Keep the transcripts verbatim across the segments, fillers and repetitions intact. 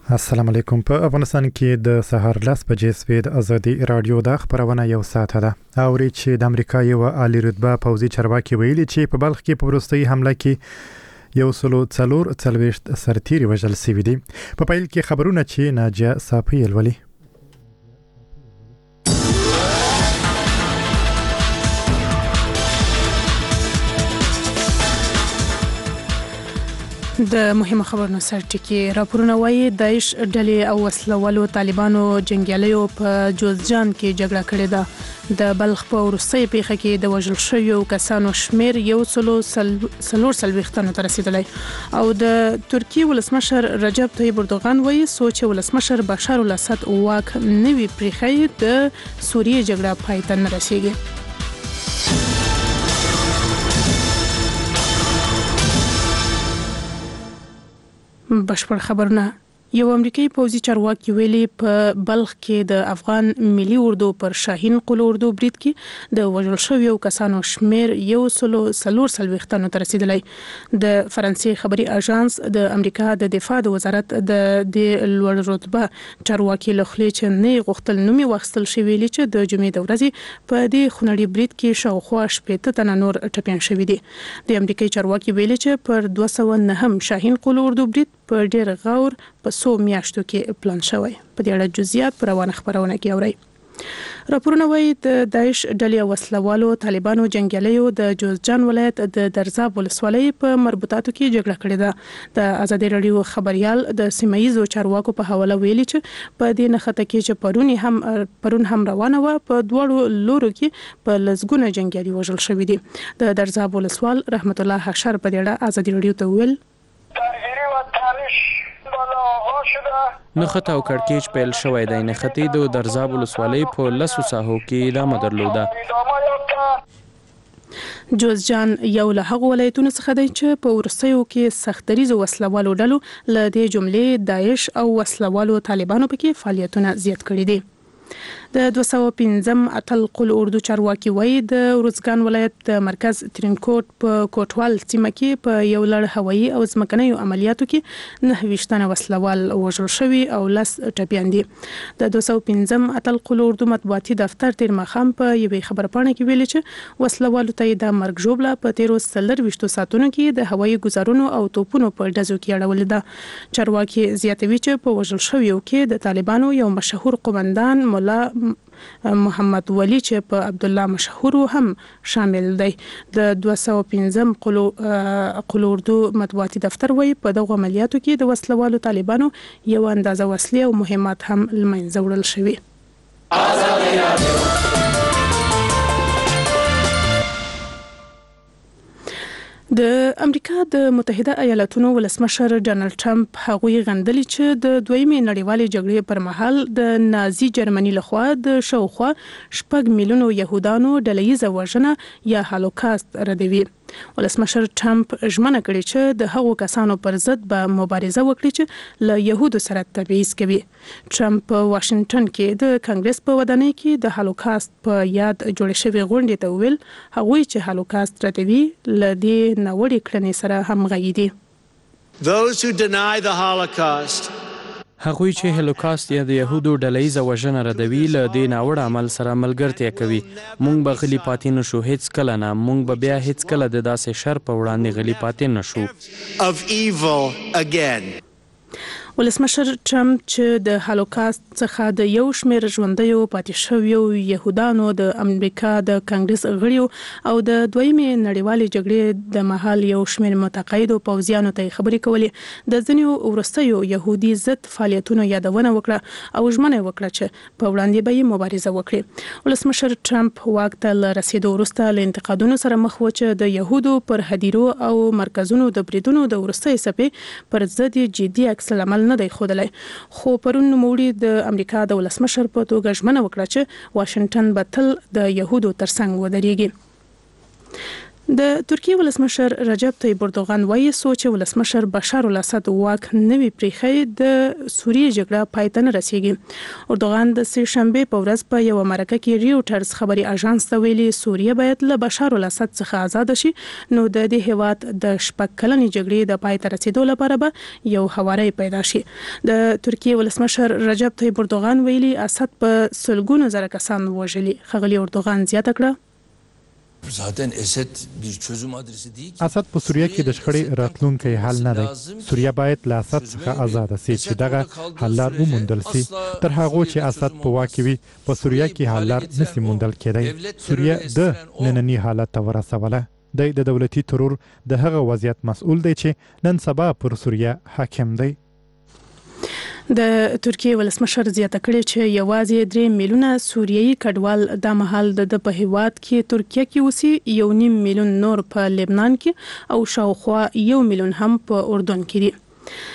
السلام علیکم. په افغانستان کې د سهار لس بجې سوي د ازادي رادیو د خبرونه یو ساعت ده. اوري چې د امریکا یو عالی رتبه پوځي چارواکي ویلي چې په بلخ کې په وروستۍ حمله کې یو سلو څلور څلوېښت سرتیري وژل شوي دي. په پیل کې خبرونه چې ناجیه صافي ولولي. د مهمه خبرونو سرټکی راپورونه وايي داعش ډلې او وسلوالو طالبانو جنگیالیو په جوزجان کې جګړه کړې ده. د بلخ په وروستۍ پیښه کې د وژل شویو کسانو شمیر یو سلو څلور څلوېښت ته رسیدلی او د ترکیې ولسمشر رجب طیب اردوغان وايي سوچ ولسمشر بشار الاسد واک نوي پریښی د سوریې جګړه پای ته نه رسیږي. بشپړ خبرونه. یو امریکایي پوځي چارواکي ویلي په بلخ کې د افغان ملي اردو پر شاهین قل اردو برید کې د وژل شویو کسانو شمیر یو سلو څلور څلوېښت ته رسیدلی. د فرانسې خبري اژانس د امریکا د دفاع د وزارت د د لوړ رتبه چارواکي له خولې چې نه غوښتل نومي واخیستل شوی ویلي چې د جمعې د ورځې په دې خونړي برید کې شاوخوا شپېته تنه نور ټپیان شوي دي. د امریکایي چارواکي ویلي چې پر دوه سوه نهم شاهین قل اردو برید په ډیر غور په څو میاشتو کې پلان شوی. په دې اړه جزئیات پر روانه خبرونه کې اورئ. راپورونه وايي د داعش ډلې او وسلوالو طالبانو جنگیالیو د جوزجان ولایت د درزاب ولسوالۍ په مربوطاتو کې جګړه کړې ده. د ازادي رادیو خبريال د سیمایي چارواکو په حواله ویلي چې په دې نخته کې چې پرون هم پرون هم روانه و په دوړو لورو کې په لزګونه جنگیالي وژل شوی دي. د درزاب ولسوال رحمت الله حشر په دې اړه ازادي رادیو ته ویل نخته او کړکېچ پیل شوی دی. نختی د درزاب ولسوالۍ په لسو ساحو کې ادامه درلوده. جوزجان یو له هغو ولایتونو څخه دی چې په وروستیو کې سختدریزو وسلوالو ډلو له دې جملې داعش او وسلوالو طالبانو پکې فعالیتونه زیات کړي دي. د دوه سوه پنځم اتل قل اردو چارواکي وایي د روزګان ولایت د مرکز ترینکوټ په کوټوال سیمه کې په یو لړ هوایي او ځمکنیو عملیاتو کې نهه ویشت تنه وسلوال وژل شوي او لس ټپیان دي. د دوه سوه پنځم اتل قل اردو مطبوعاتي دفتر تیر ماښام په یوې خبرپاڼه کې ویلي چې وسلوالو ته د مرګ ژوبله په تیرو څلور ویشتو ساعتونو کې د هوایي ګزارونو او توپونو په ډزو کې اړولې ده. چارواکي زیاتوي چې په وژل شویو کې د طالبانو یو مشهور قومندان مولا محمد ولی چې په عبد الله مشهور هم شامل دی. د دوه سوه پنځم قل اردو مطبوعاتي دفتر وایي په دغه عملیاتو کې د وسلوالو طالبانو یو اندازه وسلې او مهمات هم له منځه وړل شوي. د امریکا د متحده ایالاتونو ولسمشر ډانلډ ټرمپ هغوی غندلي چې د دویمې نړیوالې جګړې پر مهال د نازي جرمني لخوا د شاوخوا شپږ میلیونو يهودانو ډلهییزه وژنه یا هالوکاست ردوي. ولسمشر ټرمپ ژمنه کړې چې د هغو کسانو پر ضد به مبارزه وکړي چې له يهودو سره تبعیض کوي. ټرمپ په واشنگټن کې د کانګرس په ودانۍ کې د هالوکاست په یاد جوړ شوی غونډې ته ویل هغوی چې هالوکاست ردوي له دې ناوړې کړنې سره همغږي دي. Those who deny the Holocaust هغوی چې هولوکاست یا د يهودو ډلهییزه وژنه ردوي له دې ناوړه عمل سره ملګرتیا کوي. موږ به غلي پاتې نشو هیڅ کله نه. موږ به بیا هیڅ کله د داسې شر په وړاندې غلي پاتې نشو. of evil again. ولسمشر ټرمپ چې د هالوکاست څخه د یو شمېر ژوندیو پاتې شویو يهودانو د امریکا د کانګرس غړیو او د دویمې نړیوالې جګړې د مهال یو شمېر متقاعدو پوځیانو ته خبرې کولې د ځینو وروستیو يهودي ضد فعالیتونو یادونه وکړه او ژمنه وکړه چې په وړاندې به یې مبارزه وکړي. ولسمشر ټرمپ واک ته رسیدو وروسته له انتقادونو سره مخ و چې د يهودو پر هدیرو او مرکزونو د بریدونو د وروستۍ څپې پر ضد جدي عکس العمل نه دی ښودلی. خو پرون نوموړي د امریکا د ولسمشر په توګه ژمنه وکړه چې واشنگټن به تل د يهودو ترڅنګ ودرېږي. د ترکیه ولسمشر رجب طیب اردوغان وایي سوچ ولسمشر بشار الاسد واک نوی پریخي د سوریه جګړه پای ته نه رسیږي. اردوغان د سه شنبه په ورځ په یو مرکه کې ریوټرز خبري اژانس ته ویلي سوریه باید له بشار الاسد څخه آزاد شي، نو د دې هیواد د شپږ کلنې جګړې د پای ته رسیدو لپاره به یو حواله پیدا شي. د ترکیه ولسمشر رجب طیب اردوغان ویلي اسد په سلګونو زره کسان وژلي. خغلی اردوغان زیاته کړه zaten Esed bir çözüm adresi değil ki. اسد په سوریه کې د شخړې راتلونکي حل نه دی. سوریه باید له اسد څخه آزاد شي چې دغه حل لار وموندل شي. تر هغه چې اسد په واک وي په سوریه کې حل لار نشي موندل کېدای. سوریه د نننی حالت ته ورسوله. د دولتي ترور د هغه وضعیت مسؤل دی چې نن سبا پر سوریه حاکم دی. د ترکیه ولسمشر زیاته کړې چې یوازې درې میلیونه سوریایي کډوال د مهال د په هیواد کې ترکیه کې اوسي، یو نیم میلیون نور په لبنان کې او شاوخوا یو میلیون هم په اردن کې دي.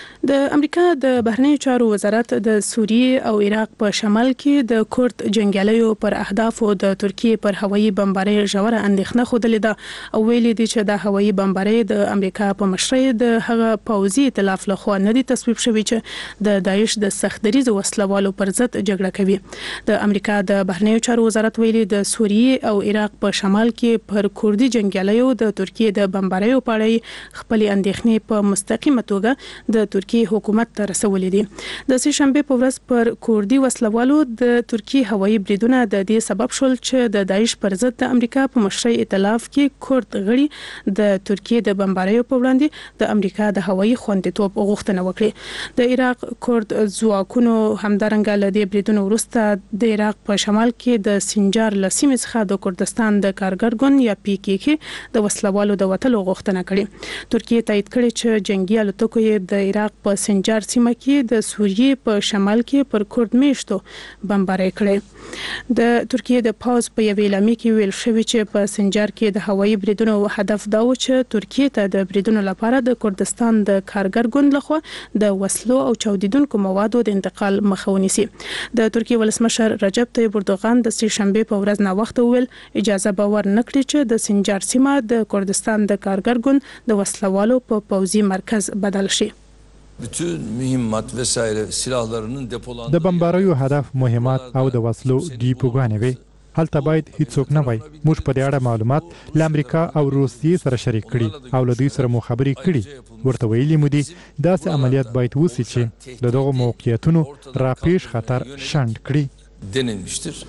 د امریکا د بهرنیو چارو وزارت د سوریه او عراق په شمال کې د کورد جنگیالیو پر اهدافو د ترکیه پر هوایي بمبارۍ ژوره اندېښنه خوده ده او ویلي دي چې د هوایي بمبارۍ د امریکا په مشرۍ د هغه پوځي ائتلاف لخوا نه دي تصویب شوی چې د داعش د سختدریز وسلوالو پر ضد جګړه کوي. د امریکا د بهرنیو چارو وزارت ویلي د سوریه او عراق په شمال کې پر کوردي جنگیالیو د ترکیه د بمباریو په اړه خپل اندېښنې په مستقیمه توګه د ترکیه حکومت ته رسولې دي. د سه شنبه په ورځ پر کوردي وسلوالو د ترکیه هوایي بریدونه د دې سبب شول چې د داعش پر ضد د امریکا په مشرۍ ائتلاف کې کورد غړي د ترکیه د بمباریو په وړاندې د امریکا د هوایي خوندیتوب غوښتنه وکړه. د عراق کورد ځواکونو همدارنګه له دې بریدونو وروسته د عراق په شمال کې د سنجار له سیمې څخه د کردستان د کارګر ګوند یا پی کې کې د وسلوالو د وټلو غوښتنه کړې. ترکیه تایید کړي چې جنگي الوتکو یې د عراق په سنجار سیمه کې د سوریه په شمال کې پر کورد میشتو بمبارۍ کړې. د ترکیه د پاوز په یوې اعلامیه کې ویل شوی چې په سنجار کې د هوایي بریدونو هدف دا و چې ترکیه ته د بریدونو لپاره د کردستان د کارګر ګوند لخوا د وسلو او چاودیدونکو موادو د انتقال مخه ونیسي. د ترکیه ولسمشر رجب طیب اردوغان د سه شنبه په ورځ نا وخت ویل اجازه باور نکړي چې د سنجار سیمه د کردستان د کارګر ګوند د وسلوالو په پوځي مرکز بدل شي. bütün mühimmat vesaire silahlarının depolandığı د بمباریو هدف مهمات او د وسلو ډیپوګانې وي. هلته باید هیڅوک نه وای. موږ په دې اړه معلومات له امریکا او روسیې سره شریک کړي او له دوی سره مو خبرې کړي. ورته ویلي مو دي داسې عملیات باید وشي چې د دغو موقعیتونو راپیش خطر شنډ کړي denilmiştir.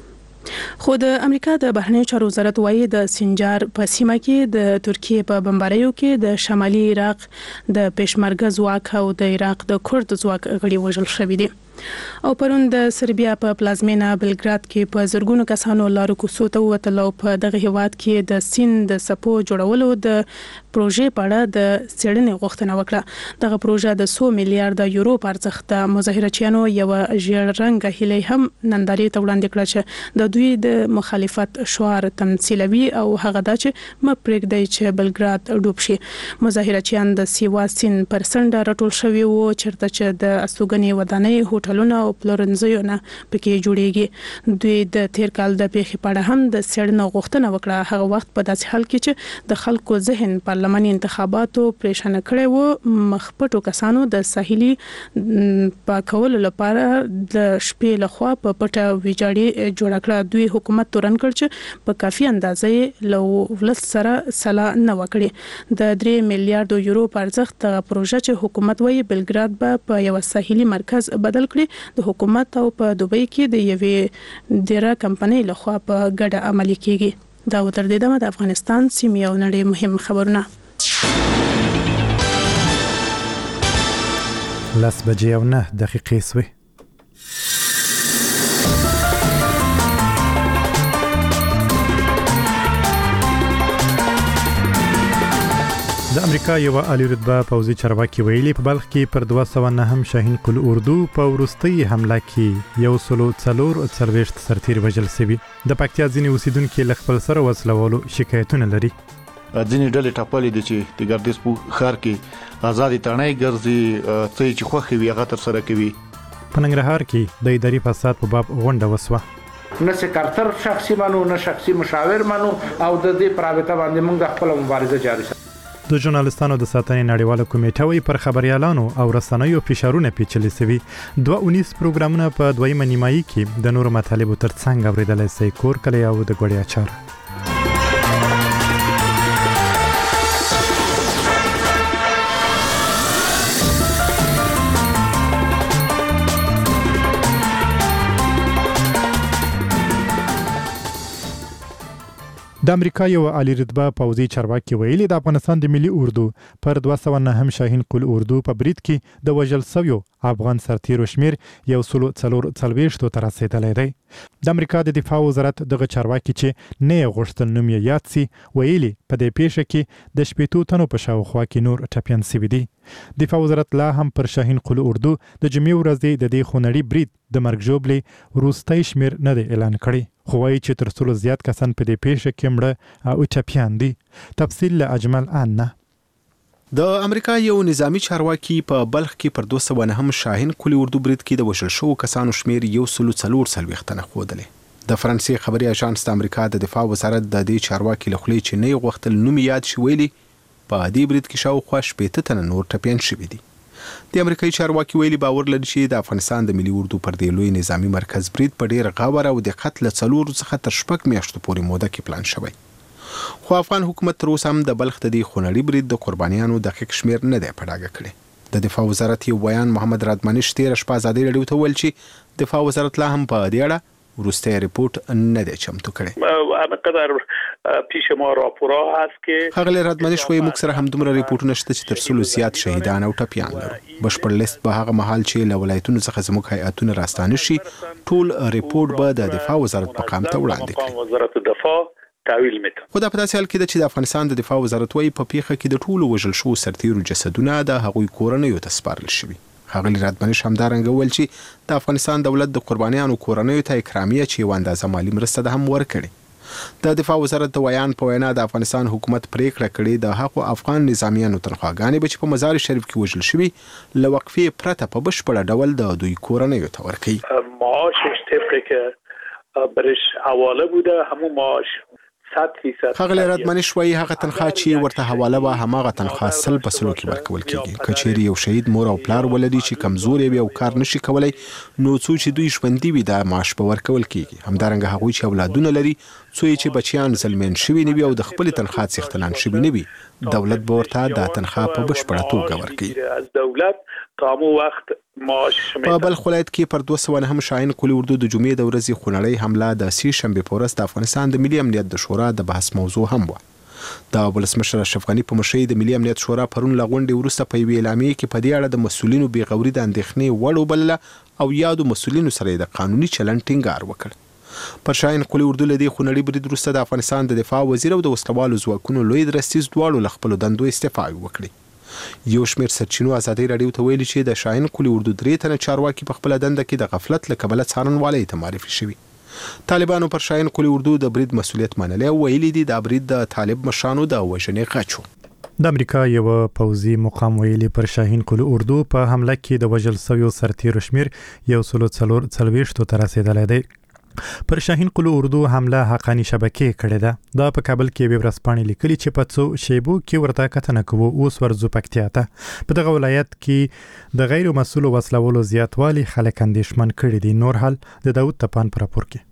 خو د امریکا د بهرنیو چارو وزارت وایي د سنجار په سیمه کې د ترکیه په بمباریو کې د شمالي عراق د پېشمرګه ځواک او د عراق د کورد ځواک غړي وژل شوي دي. او پرون د سربیا په پلازمینه بلګراد کې په زرګونو کسانو لارو کوڅو ته ووتل او په دغه هیواد کې د سین د سپو جوړولو د پروژې په اړه د څېړنې غوښتنه وکړه. دغه پروژه د څو میلیارډ یورو په ارزښت د مظاهرچیانو یو ژیړ رنګ هیلې هم نندارې ته وړاندې کړه چې د دوی د مخالفت شعار تمثیلوي او هغه دا چې م پرېږدي چې بلګراد ډوب شي. مظاهرچیان د سیوا سین پر څنډه راټول شوي وو چېرته چې د استوګنې ودانۍ هوټلونه او پلورنځیونه پکې جوړیږي. دوی د تیر کال د پیښې په اړه هم د څېړنې غوښتنه وکړه. هغه وخت په داسې حال کې چې د خلکو ذهن پارلماني انتخاباتو پریشانه کړي وو، مخپټو کسانو د ساحلي پاکولو لپاره د شپې لخوا په پټه ویجاړي جوړ کړه. دوی حکومت تورن کړ چې په کافي اندازې له ولس سره سلا نه وکړي. د درې میلیارډ یورو په ارزښت د پروژه چې حکومت وایي بلګراد به په یو ساحلي مرکز بدل کړي د حکومت او په دوبۍ کې د یوې ډیره کمپنۍ لخوا په ګډه عملي کیږي. دا وتر دې دمه د افغانستان سیمې او نړۍ مهم خبرونه. لس بجې او نه دقیقې سوې. د امریکا یو عالی رتبه پوځي چارواکي ویلي په بلخ کې پر دوه سوه نه هم شاهین قل اردو په وروستۍ حمله کې یو سلو څلور څلوېښت سرتیر وژل شوي. د پکتیا ځینې اوسیدونکي له خپل سره وسلوالو شکایتونه لري. ځینې ډلې ټاپلې دي چې د ګردیز په ښار کې آزادي تڼۍ ګرځي، څه چې خوښې وي هغه تر سره کوي. په ننګرهار کې د اداري فساد په باب غونډه وسوه. نه سکرتر شخصي مانو نه شخصي مشاور مانو او د دې پرابطه باندې موږ خپل مبارزه جاري ساتو. د ژورنالستانو د ساتنې نړیواله کمیټه وی پر خبريالانو او رسنیو فشارونه پیچلي سوي. دوه اونیس پروګرامونه په دویمه نیمایي کې د نورو مطالبو ترڅنګ اوریدلای شي کور کلی او د غوړیا چار. د امریکا یو عالی رتبه پوځي چارواکي ویلي د افغانستان د ملي اردو پر دوه سوه نهم شاهین قل اردو په برید کې د وژل شویو افغان سرتیرو شمیر یو سل څلور څلوېښتو ته رسیدلی دی. د امریکا د دفاع وزارت دغه چارواکي چې نه یې غوښتل نوم یې یاد سي ویلي په دې پیښه کې د شپېتو تنو په شاوخوا کې نور ټپیان سوي دي. دفاع وزارت لا هم پر شاهین قل اردو د جمعې ورځې د دې خونړي برید د مرګ ژوبلې وروستی شمیر نه دی اعلان کړی، خو وایي چې تر څلو زیات کسان په دې پیښه کې مړه او ټپیان دي. تفصیل له اجمل آنه. د امریکا یو نظامی چارواکي په بلخ کې پر دوه سوه نهم شاهین قل اردو برید کې د وژل شوو کسانو شمیر یو سل څلور څلوېښت تنه ښودلی. د فرانسې خبري اژانس د امریکا د دفاع وزارت د دې چارواکي له خولې چې نه یې غوښتل نوم یاد شي ویلي په دې برید کې شاوخوا شپېته تنه نور ټپیان شوي دي. د امریکایي چارواکي ویلي باور لري چې د افغانستان د ملي اردو پر دې لوی نظامی مرکز برید په ډیر غور او دقت له څلورو څخه تر شپږ میاشتو پورې موده کې پلان شوی. خو افغان حکومت تر اوسه هم د بلخ د دې خونړي برید د قربانیانو دقیق شمیر نه دی په ډاګه کړی. د دفاع وزارت یو بیان محمد رادمنش تېره شپه ازادۍ راډیو ته وویل چې دفاع وزارت لا هم په دې اړه وروستی ریپورت نه دی چمتو کړی. قدر پیش ما راپورا هست که خغلی رادمنش وایي موږ سره همدومره ریپورټونه شته چې تر سلو زیات شهیدان او ټپیان لرو. بشپړ لیست به هغه مهال چې له ولایتونو څخه زموږ هیئتونه راستانه شي ټول ریپورټ به د دفاع وزارت په قام ته وړاندې کړي. وزارت دفاع تحویل میته. خو دا په داسې حال کې ده چې د افغانستان د دفاع وزارت وایي په پیښه کې د ټولو وژل شوو سرتیرو جسدونه د هغوی کورنیو ته سپارل شوي. خغلی رادمنش همدارنګه وویل چې د افغانستان دولت د قربانیانو کورنیو ته اکرامیه چې یوه اندازه مالي مرسته ده هم ورکړې. د دفاع وزارت د ویان په وینا د افغانستان حکومت پریکړه کړې د هغو افغان نظامیانو تنخواګانې به چې په مزار شریف کې وژل شوي له وقفې پرته په بشپړه ډول د دوی کورنیو ته ورکوي. معاشش طبقی که برش حواله بوده همون معاش خغلی رادمنش وایي هغه تنخواه چې ورته حواله وه هماغه تنخواه سل په سلو کې ورکول کېږي. که چیرې یو شهید مور او پلار ولري چې کمزوری وي او کار نشي کولی نو څو چې دوی ژوندي وي دا معاش به ورکول کېږي. همدارنګه هغوی چې اولادونه لري څو چې بچیان زلمین شوي نه وي او د خپلې تنخواه څښتنان شوي نه وي دولت به ورته دا تنخواه په بشپړه توګه ورکوي. از دولت تا مو وخت معاش په بلخ ولایت کې پر دوه سوه نهم شاهین قل اردو د جمعې د ورځې خونړۍ حمله د سې شنبې په ورځ د افغانستان د ملي امنیت د شورا د بحث موضوع هم وه. د ولسمشر اشرف غني په مشرۍ د ملي امنیت شورا پرون له غونډې وروسته په یوې اعلامیې کې په دې اړه د مسؤلینو بې غوري د اندېښنې وړ وبلله او یادو مسؤلینو سره یې د قانوني چلند ټینګار وکړ. پر شاهین قل اردو له دې خونړي برید وروسته د افغانستان د دفاع وزیر او د وسلوالو ځواکونو لوی درستیز دواړو له خپلو دندو استعفا وکړې. یو شمېر سرچینو ازادۍ راډیو ته ویلي چې د شاهین قل اردو درې تنه چارواکي په خپله دنده کې د غفلت له کبله څارنوالۍ ته معرفي شوي. طالبانو پر شاهین قل اردو د برید مسؤلیت منلی او ویلي دي دا برید د طالب مشرانو د وژنې غچ و. د امریکا یو پوځي مقام ویلي پر شاهین قل اردو په حمله کې د وژل شویو سرتیرو شمیر یو سل څلور څلوېښتو ته رسیدلی دی. پر شاهین قل اردو حمله حقانی شبکې کړې ده. دا په کابل کې یوې ورځپاڼې لیکلي چې په څو شیبو کې ورته کتنه کوو. اوس ورځو پکتیا ته. په دغه ولایت کې د غیر مسؤلو وسلوالو زیاتوالی خلک اندېښمن کړي دي. نور حال د داود تپان په راپور کې.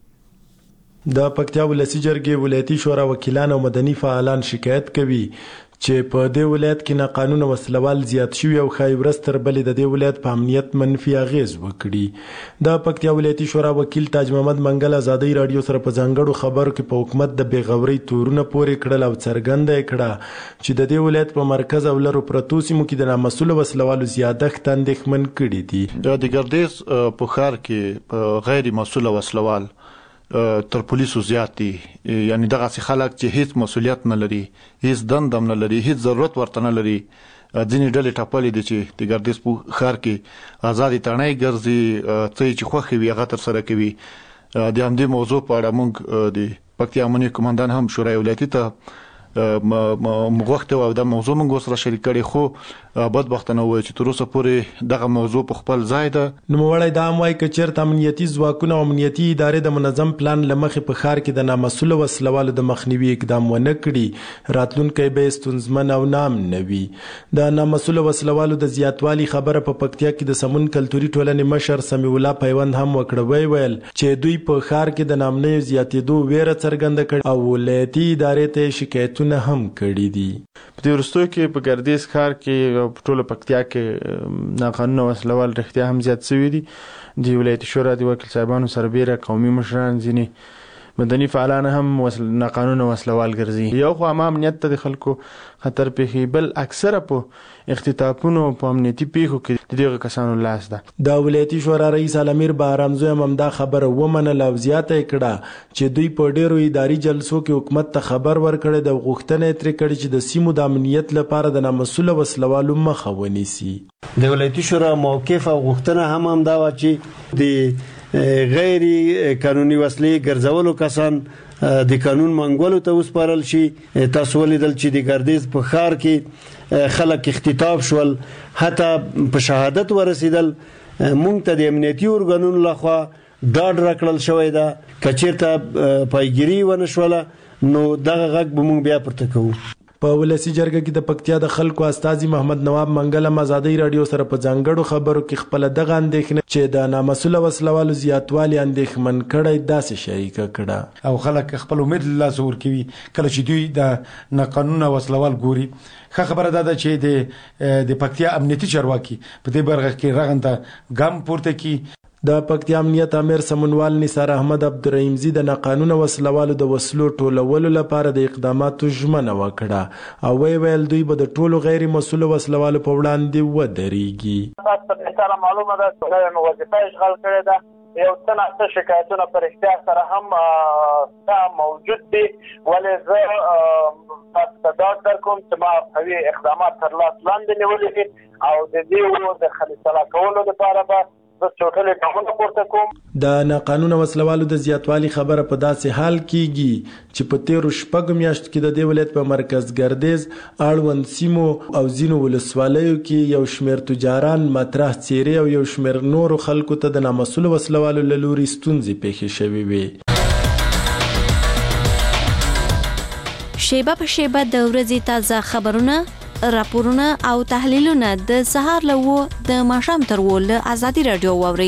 د پکتیا ولسی جرګې ولایتي شورا وکیلان او مدني فعالان شکایت کوي چې په دې ولایت کې ناقانونه وسلوال زیات شوي او ښایي ورځ تر بلې د دې ولایت په امنیت منفي اغیز وکړي. د پکتیا ولایتي شورا وکیل تاج محمد منګل ازادۍ راډیو سره په ځانګړو خبرو کې په حکومت د بېغورۍ تورونه پورې کړل او څرګنده یې کړه چې د دې ولایت په مرکز او لرو پرتو سیمو کې د نامسؤلو وسلوالو زیادښت اندېښمن کړي دي. د ګردیز په ښار کې په غیر مسؤله وسلوال تر پولیسو زیات دي. یعنی دغه خلک چې هیڅ مسؤلیت نه لري، هیڅ دند هم نه لري، هیڅ ضرورت ورته نه لري. ځینې ډلې ټپلې دي چې د ګردیز په ښار کې ازادي تڼۍ ګرځي، څه چې خوښې وي هغه ترسره کوي. د همدې موضوع په اړه موږ د پکتیا امنیت قومندان هم شورای ولایتي ته مغوښته او د موضوع موږ سره شریک کړي خو بدبختانه وایي چې تر اوسه پورې دغه موضوع په خپل ځای ده. نوموړی دا هم وایي که چېرته امنیتي ځواکونه او امنیتي ادارې د منظم پلان له مخې په ښار کې د نامسؤله وسلوالو د مخنیوي اقدام ونه کړي راتلونکی به ستونزمن او ناامن وي. د نامسؤله وسلوالو د زیاتوالي خبره په پکتیا کې د سمون کلتوري ټولنې مشر سمیع الله پیوند هم وکړه. وی ویل چې دوی په ښار کې د ناامنیو زیاتېدو ویره څرګنده کړې او ولایتي ادارې ته شکایتونه هم کړي دي. په دې وروستیو کې په ګردیز ښار کې او په ټوله پکتیا کې ناقانونه وسلوال رښتیا هم زیات شوي دي. د ولایتي شورا د وکیل صاحبانو سربیره قومي مشران ځینې مدني فعالان هم وسل ناقانونه وسلوال ګرځي. یو خو عام امنیت ته د خلکو خطر پیښي بل اکثره په اختطافونو په امنیتي پیښو کې د دغه کسانو لاس ده. د ولایتي شورا رئیس علامیر بهرامزوی هم دا خبره ومنله او زیاته کړه چې دوی په ډیرو اداري جلسو کې حکومت ته خبر ورکړی د غوښتنه ترې کړې چې د سیمو د امنیت لپاره د نامسؤله وسلوالو مخه ونیسي. د ولایتي شورا موقف او غوښتنه هم هم دا و چې د غیر قانوني وسلې ګرځولو کسان د قانون منګولو ته وسپارل شي. تاسو ولیدل چې د ګردیز په ښار کې خلک اختطاف شول حتی په شهادت ورسېدل. مونږ ته د امنیتي ارګانونو لخوا ډاډ راکړل شوی ده که چېرته پایګیري ونه شوله نو دغه غږ به مونږ بیا پورته کوو. په ولسی جرګه کې د پکتیا د خلکو استازي محمد نواب منګل هم ازادي رادیو سره په ځانګړو خبرو کې خپل دغه اندېښنه چې د نامسؤله وسلوالو زیاتوالي اندېښمن کړی داسې شریکه کړه. او خلک خپل امید له لاسه ورکوي کله چې دوی د ناقانونه وسلوال ګوري. ښه خبره ده چې د د پکتیا امنیتي چارواکي په دې برخه کې رغنده ګام پورته کړي. د پکتیا امنیت امیر سمونوال نثار احمد عبدالرحیمزی د ناقانونه وسلوالو د وسلو ټولولو لپاره د اقداماتو ژمنه وکړه او وی ویل دوی به د ټولو غیر مسؤله وسلوالو په وړاندې ودرېږي. تاسو معلومه ده چې وظیفه اشغال کړې ده. یو څه ناڅه شکایتونه پر اختیار سره هم دا موجود دي ولې زه تاسو ته ډاډ درکوم چې ما قوي اقدامات تر لاس لاندې نیولي دي او د دې د خلیصلا کولو لپاره به د ناقانونه وسلوالو د زیاتوالي خبره په داسې حال کېږي چې په تیرو شپږو میاشتو کې د دې ولایت په مرکز ګردیز اړوند سیمو او ځینو ولسوالیو کې یو شمېر تجاران مطرح څیرې او یو شمېر نورو خلکو ته د نامسؤله وسلوالو له لوري ستونزې پیښې شوې وې. شیبه په شیبه د ورځې تازه خبرونه راپورونه او تحلیلونه د سهار له وو د ماښام تر وو له ازادي رادیو واوري.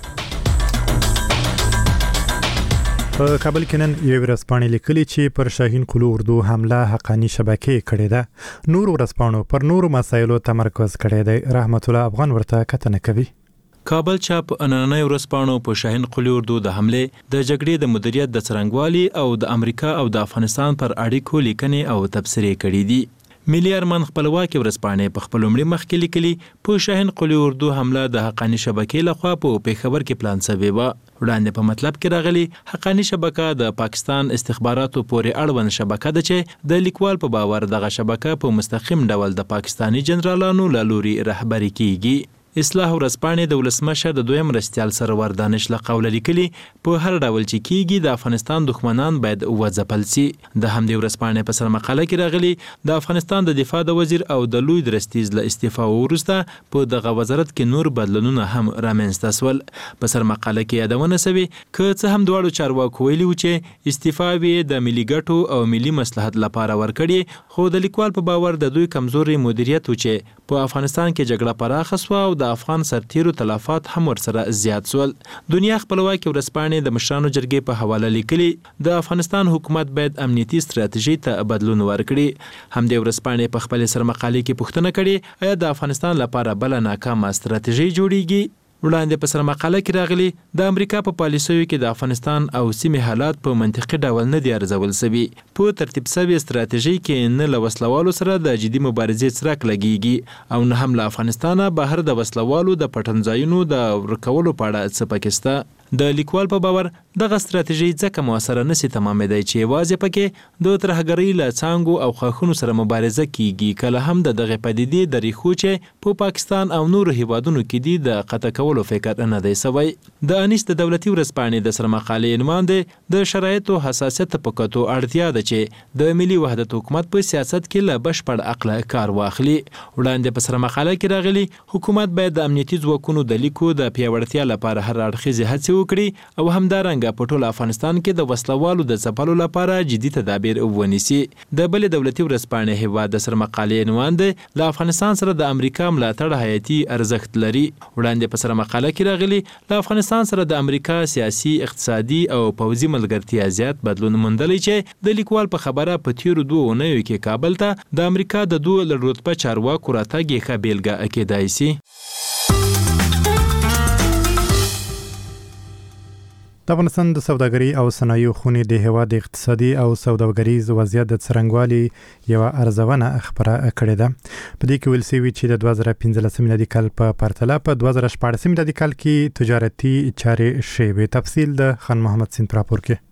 په کابل کې نن یو ورځپاڼې لیکلي چې پر شاهین قلو اردو حمله حقانی شبکې کړې ده. نور ورځپاڼو پر نورو مسایلو تمرکز کړی دی. رحمت الله افغان ورته کتنه کوي. کابل چاپ نننۍ ورځپاڼو په شاهین قلي اردو د حمله د جګړې د مدیریت د څرنګوالي او د امریکا او د افغانستان پر اړیکو لیکنې او تبصرې کړې دي. ملي ارمان خپلواکي ورځپاڼې په خپل لومړي مخ کې لیکلي په شاهین قلي اردو حمله د حقانی شبکې لخوا په پیښور کې پلان شوی و. وړاندې په مطلب کې راغلي حقانی شبکه د پاکستان استخباراتو پورې اړوند شبکه ده چې د لیکوال په باور دغه شبکه په مستقیم ډول د پاکستانی جنرالانو له لوري رهبري کیږي. اصلاح ورځپاڼې د ولسمشر د دویم مرستیال سرور دانش له قوله لیکلي په هر ډول چې کیږي د افغانستان دښمنان باید وځپل سي. د همدې ورځپاڼې په سرمقاله کې راغلي د افغانستان د دفاع د وزیر او د لوی درستیز له استعفا وروسته په دغه وزارت کې نور بدلونونه هم رامنځته شول. په سرمقاله کې یادونه شوې که څه هم دواړو چارواکو ویلي و چې استعفا یې د ملي ګټو او ملي مصلحت لپاره ورکړي خو د لیکوال په باور د دوی کمزوري مدیریت و چې په افغانستان کې جګړه پراخه شوه او د افغان سرتیرو تلفات هم ورسره زیات شول. دنیا خپلواکي ورځپاڼې د مشرانو جرګې په حواله لیکلي د افغانستان حکومت باید امنیتي ستراتیژي ته بدلون ورکړي. همدې ورځپاڼې په خپل سرمقالې کې پوښتنه کړې آیا د افغانستان لپاره بل ناکامه ستراتیژي جوړیږي. وړاندې په سرمقاله کې راغلي د امریکا په پالیسیو کې د افغانستان او سیمې حالات په منطقي ډول نه دي ارزول شوي. په ترتیب شوې ستراتیژي کې نه له وسلوالو سره د جدي مبارزې څرک لګیږي او نه هم له افغانستانه بهر د وسلوالو د پټنځایونو د ورکولو په اړه څه پکې شته. د لیکوال په باور دغه ستراتیژي ځکه موثره نشي تمامېدای چې یوازې پکې د ترهګرۍ له څانګو او خاښونو سره مبارزه کیږي، کله هم د دغه پدیدې د ریښو چې په پاکستان او نورو هیوادونو کې دي د قطع کولو فکر نه دی سوی. د انیس د دولتي ورځپاڼې د سرمقالې عنوان دی د شرایطو حساسیت په کتو اړتیا ده چې د ملي وحدت حکومت په سیاست کې له بشپړ عقله کار واخلي. وړاندې په سرمقاله کې راغلي حکومت باید د امنیتي ځواکونو د لیکو د پیاوړتیا لپاره هر اړخیزې هڅې وکړي او همدارنګه په ټول افغانستان کې د وسلوالو د ځپلو لپاره جدي تدابیر ونیسي. د بلې دولتي ورځپاڼې هیواد د سرمقالې عنوان دی له افغانستان سره د امریکا ملاتړ حیاتي ارزښت لري. وړاندې په سرمقاله کې راغلي له افغانستان سره د امریکا سیاسي، اقتصادي او پوځي ملګرتیا زیات بدلون موندلی چې د لیکوال په خبره په تیرو دوه اونیو کې کابل ته د امریکا د دوه لوړ رتبه چارواکو راتګ یې ښه بیلګه کېدای سي. د افغانستان د سوداګرۍ او صنایعو خونې د هیواد اقتصادي او سوداګریز وضعیت د څرنګوالي یوه ارزونه خپره کړې ده. په دې کې ویل شوي چې د دوه زره پنځلسم میلادي کال په پرتله په دوه زره شپاړسم میلادي کال کې تجارتي چارې شوې. تفصیل د خان محمد سین راپور کې.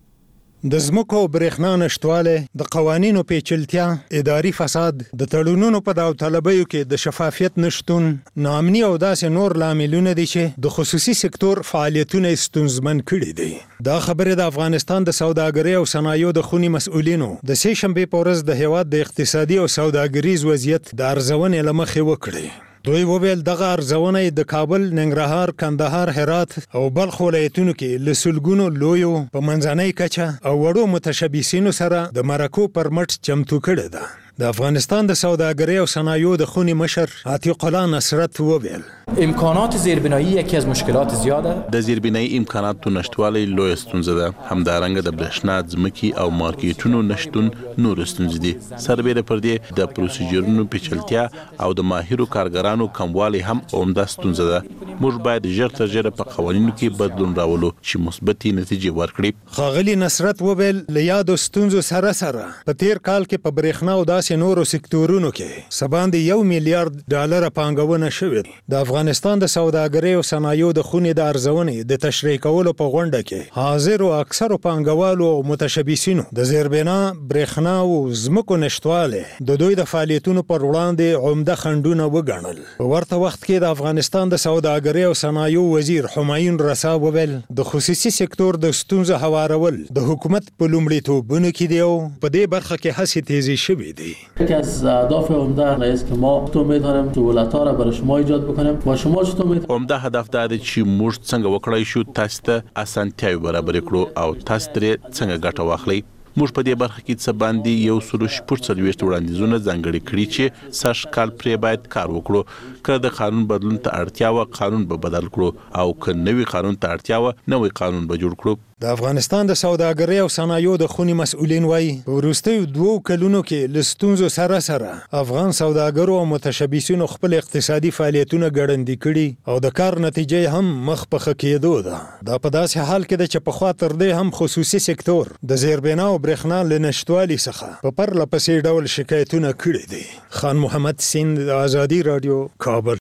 د ځمکو او برېښنا نشتوالی، د قوانینو پیچلتیا، اداري فساد، د تړونونو په داوطلبیو کې د شفافیت نشتون، ناامني او داسې نور لاملونه دي چې د خصوصي سکتور فعالیتونه ستونزمن کړي دي. دا خبره د افغانستان د سوداګرۍ او صنایعو د خونې مسؤلینو د سې شنبې په ورځ د هیواد د اقتصادي او سوداګریز وضعیت د ارزونې له مخې وکړي. دوی وویل دغه ارزونه د کابل، ننګرهار، کندهار، هرات او بلخ ولایتونو کې له سلګونو لویو په منځنۍ کچه او وړو متشبثینو سره د مرکو پر مټ چمتو کړې ده. د افغانستان د سوداګرۍ او صنایعو د خونې مشر عتیق الله نصرت وویل امکانات زیربنایی یکی از مشکلات زیاده. د زیربنایی امکاناتو نشتوالی لوی ستونزه ده. همدارنګه د برېښنا، ځمکې او مارکیټونو نشتون نور ستونزې دي. سربېره پر دې د پروسیجرونو پیچلتیا او د ماهرو کارګرانو کموالی هم عمده ستونزه ده. موږ باید ژر تر ژره په قوانینو کې بدلون راولو چې مثبتې نتیجې ورکړي. ښاغلي نصرت وویل له یادو ستونزو سره سره په تیر کال کې په برېښنا او داسې نورو سکتورونو کې سباندې یو میلیارډ ډالر پانګونه شوې. د افغانستان د سوداګرۍ او صنایعو د خونې د ارزونې د تشریح کولو په غونډه کې حاضر او اکثرو پانګوالو او متشبثینو د زیربنا، برېښنا او ځمکو نشتوالی د دوی د فعالیتونو پر وړاندې عمده خنډونه وګڼل. په ورته وخت کې د افغانستان د سوداګرۍ او صنایعو وزیر همایون رسا وویل د خصوصي سکتور د ستونزو هوارول د حکومت په لومړیتوبونو کې دی او په دې برخه کې هڅې تیزی شوې دي. یکی از اهداف عمده است که ما چطور میتونیم سهولت‌ها را برای شما ایجاد بکنیم و شما چطور میتونید. عمده هدف دا دی چې موږ څنګه وکړای شو تاسو ته اسانتیاوې برابر کړو او تاسو ترې څنګه ګټه واخلئ. موږ په دې برخه کې څه باندې یو سلو شپږ څلوېښت وړاندیزونه ځانګړي کړي چې سږ کال پرې باید کار وکړو. که د قانون بدلون ته اړتیا وه قانون به بدل کړو او که نوي قانون ته اړتیا وه نوی قانون به جوړ کړو. د افغانستان د سوداګرۍ او صنایعو د خونې مسؤلین وایي په وروستیو دوو کلونو کې له ستونزو سره سره افغان سوداګرو او متشبثینو خپل اقتصادي فعالیتونه ګړندي کړي او د کار نتیجه هم مخ په ښه کېدو ده. دا په داسې حال کې ده چې پخوا تر دې هم خصوصي سکتور د زیربنا او برېښنا له نشتوالي څخه په پرله پسې ډول شکایتونه کړي دي. خان محمد سین د آزادي رادیو، کابل.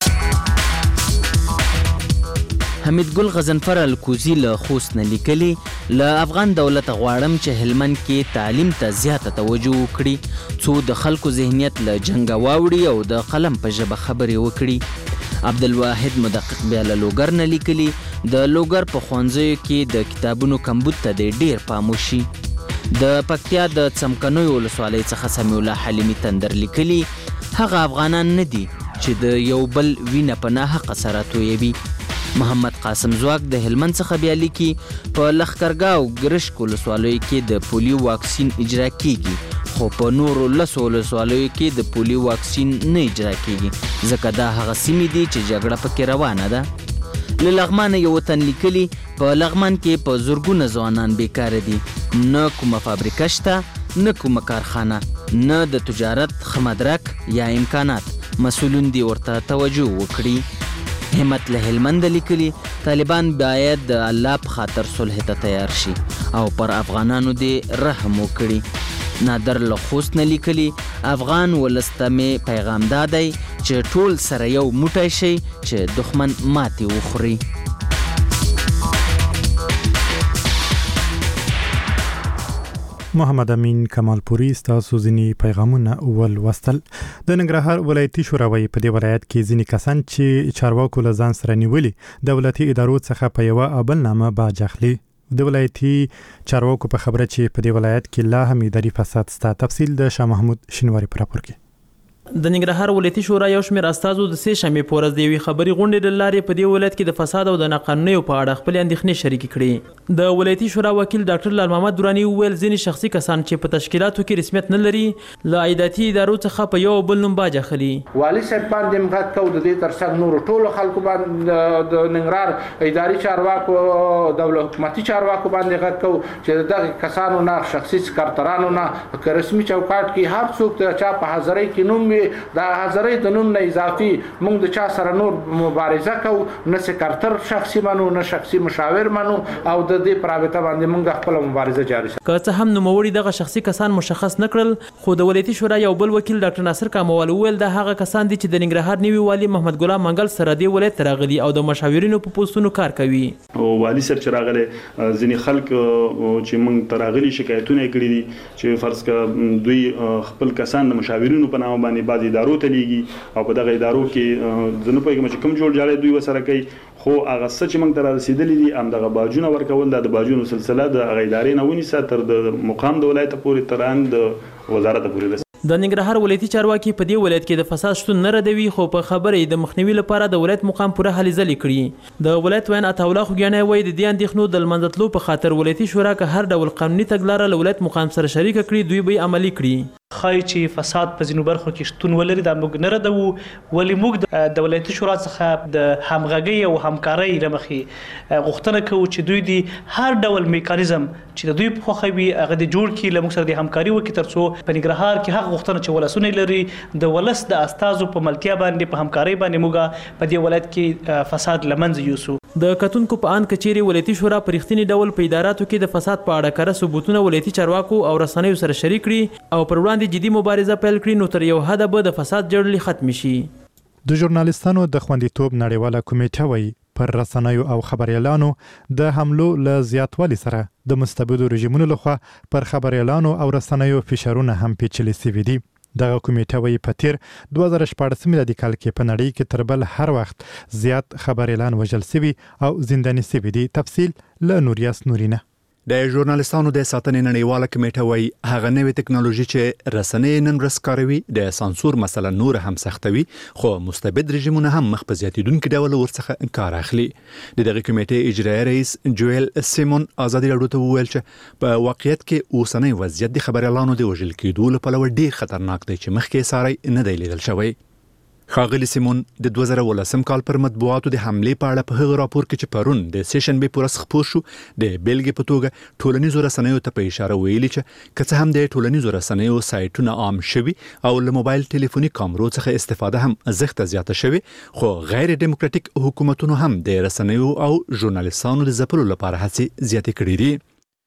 حمید ګل غزنفر الکوزي له خوست نه لیکلي له افغان دولت غواړم چې هلمند کې تعلیم ته زیاته توجه وکړي څو د خلکو ذهنیت له جنګه واوړي او د قلم په ژبه خبرې وکړي. عبدالواحد مدقق بیا له لوګر نه لیکلي د لوګر په ښوونځیو کې د کتابونو کمبود ته د ډیر پام وشي. د پکتیا د څمکنیو ولسوالۍ څخه سمیع الله حلیمي تندر لیکلي هغه افغانان نه دي چې د یو بل وینه په ناحقه سره تویوي. محمد قاسم زواک د هلمند څخه بیا لیکي په لښکرګاه او ګرشک ولسوالیو کې د پولیو واکسین اجرا کیږي خو په نورو لسو ولسوالیو کې د پولیو واکسین نه اجرا کیږي ځکه دا هغه سیمې دي چې جګړه پکې روانه ده. له لغمانه یو وطن لیکلي په لغمان کې په زرګونه ځوانان بیکاره دي، نه کومه فابریکه شته نه کومه کارخانه، نه د تجارت ښه مدرک یا امکانات. مسؤلین دې ورته توجه وکړي. همت له هلمند لیکلي طالبان باید د الله په خاطر صلح ته تیار شي او پر افغانانو دې رحم وکړي. نادر له خوست نه لیکلي افغان ولس ته مې پیغام دادی چې ټول سره یو موټی شي چې دښمن ماتې وخوري. محمد امین کمالپوري تاسو ځینی پیغامونه اول وستل د ننګرهار ولایتي شوراوي په دې ولایت کې ځینی کسان چې چارواکو له ځان سره نیولي دولتي ادارو څخه په یو ابلنامه باج اخلي د ولایتي چارواکو په خبره چې په دې ولایت کې لا هم اداري فساد ستا تفصیل د شاه محمود شینواری پر راپور کې د ننګرهار ولایتي شورا یو شمېر استازو د سې شنبې په ورځ د یوې خبري غونډې له لارې په دې ولایت کې د فساد او د ناقانونیو په اړه خپلې اندېښنې شریکې کړې د ولایتي شورا وکیل ډاکټر لال محمد دراني وویل ځینې شخصي کسان چې په تشکیلاتو کې رسمیت نه لري له عایداتي ادارو څخه په یو بل نوم باج اخلي والي صاحب باندې مغت کو د دې ترڅنګ نور ټولو خلکو باندې د ننګرهار اداري چارواکو دولت حکومتي چارواکو باندې غت کو چې دغه کسانو نه شخصي سکرټرانو نه که رسمي چوکاټ کې هر څوک د چا په حاضرۍ کې نوم وي دا حاضرۍ د نوم نه اضافي موږ د چا سره نور مبارزه کوو نه سکرټر شخصي منو نه شخصي مشاور منو او د دې پرابطه باندې موږ خپل مبارزه جاري ساتو که څه هم نوموړي دغه شخصي کسان مشخص نکړل خو د ولایتي شورا یو بل وکیل ډاکټر ناصر کاموال وویل دا هغه کسان دي چې د ننګرهار نوي والي محمد ګلام منګل سره دی ولایت راغلي او د مشاورینو په پوسټونو کار کوي والي سره چې راغلي ځینې خلک چې موږ تراغلي شکایتونه کړي دي چې فرض کړه دوی خپل کسان د مشاورینو په نامه باندې بعض ادارو ته لیږي او په دغه ادارو کې ځنه پوهیږم چې کوم جوړ جاړي دوی وسره کوي خو هغه څه چې موږ ته رسیدلي دي هم دغه باجونه ورکول د باجونو سلسله د هغه ادارې نه ونیسه تر د مقام د ولایت پورې تر ان د وزارت پورې رسي د ننګرهار ولایتي چارواکي په دې ولایت کې د فساد شتون نه ردوي خو په خبرې د مخنیوي لپاره د ولایت مقام پوره هلې ځلې کړي د ولایت وین عطاالله خوږیانی وایي د دې اندېښنو د لمنځه تلو په خاطر ولایتي شورا که هر ډول قانوني تګلاره له ولایت مقام سره شریکه کړي دوی به یې عملي کړي خای چې فساد په ځینو برخو کې شتون ولري دا موږ نه ردوو ولې موږ د ولایتي شورا څخه د همغږۍ او همکارۍ له مخې غوښتنه کوو چې دوی د هر ډول میکانیزم چې د دوی په خوښه وي هغه د جوړ کړي له موږ سره د همکاري وکړي تر څو په ننګرهار کې هغه غوښتنه چې ولسونه لري د ولس د استازو په ملتیا باندې په همکارۍ باندې موږ په دې ولایت کې فساد له منځه یوسو د کتونکو په ان کچيري ولایتي شورا په رښتینی ډول په اداراتو کې د فساد په اړه کره ثبوتونه ولایتي چارواکو او رسنیو سره شریک کړي او پر وړاندې جدي مبارزه پیل کړي نو تر یو حده به د فساد جړلې ختم شي د ژورنالیستانو د خوندیتوب نړیواله کمیټه وایي پر رسنیو او خبريالانو د حملو له زیاتوالي سره د مستبدو رژیمونو لخوا پر خبريالانو او رسنیو فشارونه هم پیچلي سوي دي دغه کمیټه وایي په تیر دوه زره شپاړس میلادي کال کې په نړۍ کې تر بل هر وخت زیات خبريالان وژل شوي او زنداني شوي دي تفصیل له نوریاس نورینه د ژورنالیستانو د ساتنې نړیواله کمیټه وایي هغه نوې ټکنالوژي چې رسنۍ نن ورځ کاروي د سانسور مسله نور هم سختوي خو مستبد رژیمونه هم مخ په زیاتیدونکو ډول ورڅخه کار اخلي د دغه کمیټې اجرایي رئیس جویل سیمون ازادي راډیو ته وویل چې په واقعیت کې اوسنۍ وضعیت د خبريالانو د وژل کېدو لپاره ډېر خطرناک دی چې مخکې ساري نه دی لیدل شوی خاغلی سیمون د دوه زره ولسم کال پر مطبوعاتو د حمله په اړه په هغه راپور کې چې پرون د سیشن به پورس خپور شو د بیلګې په توګه ټولنیزو رسنیو ته په اشاره ویلي چې که هم د ټولنیزو رسنیو سایټونه عام شوي او له موبایل ټلیفوني کامرو څخه استفاده هم زغته زیاته شوي خو غیر دیموکراتیک حکومتونو هم د رسنیو او ژورنالیستانو د ځپلو لپاره هڅې زیاتې کړې دي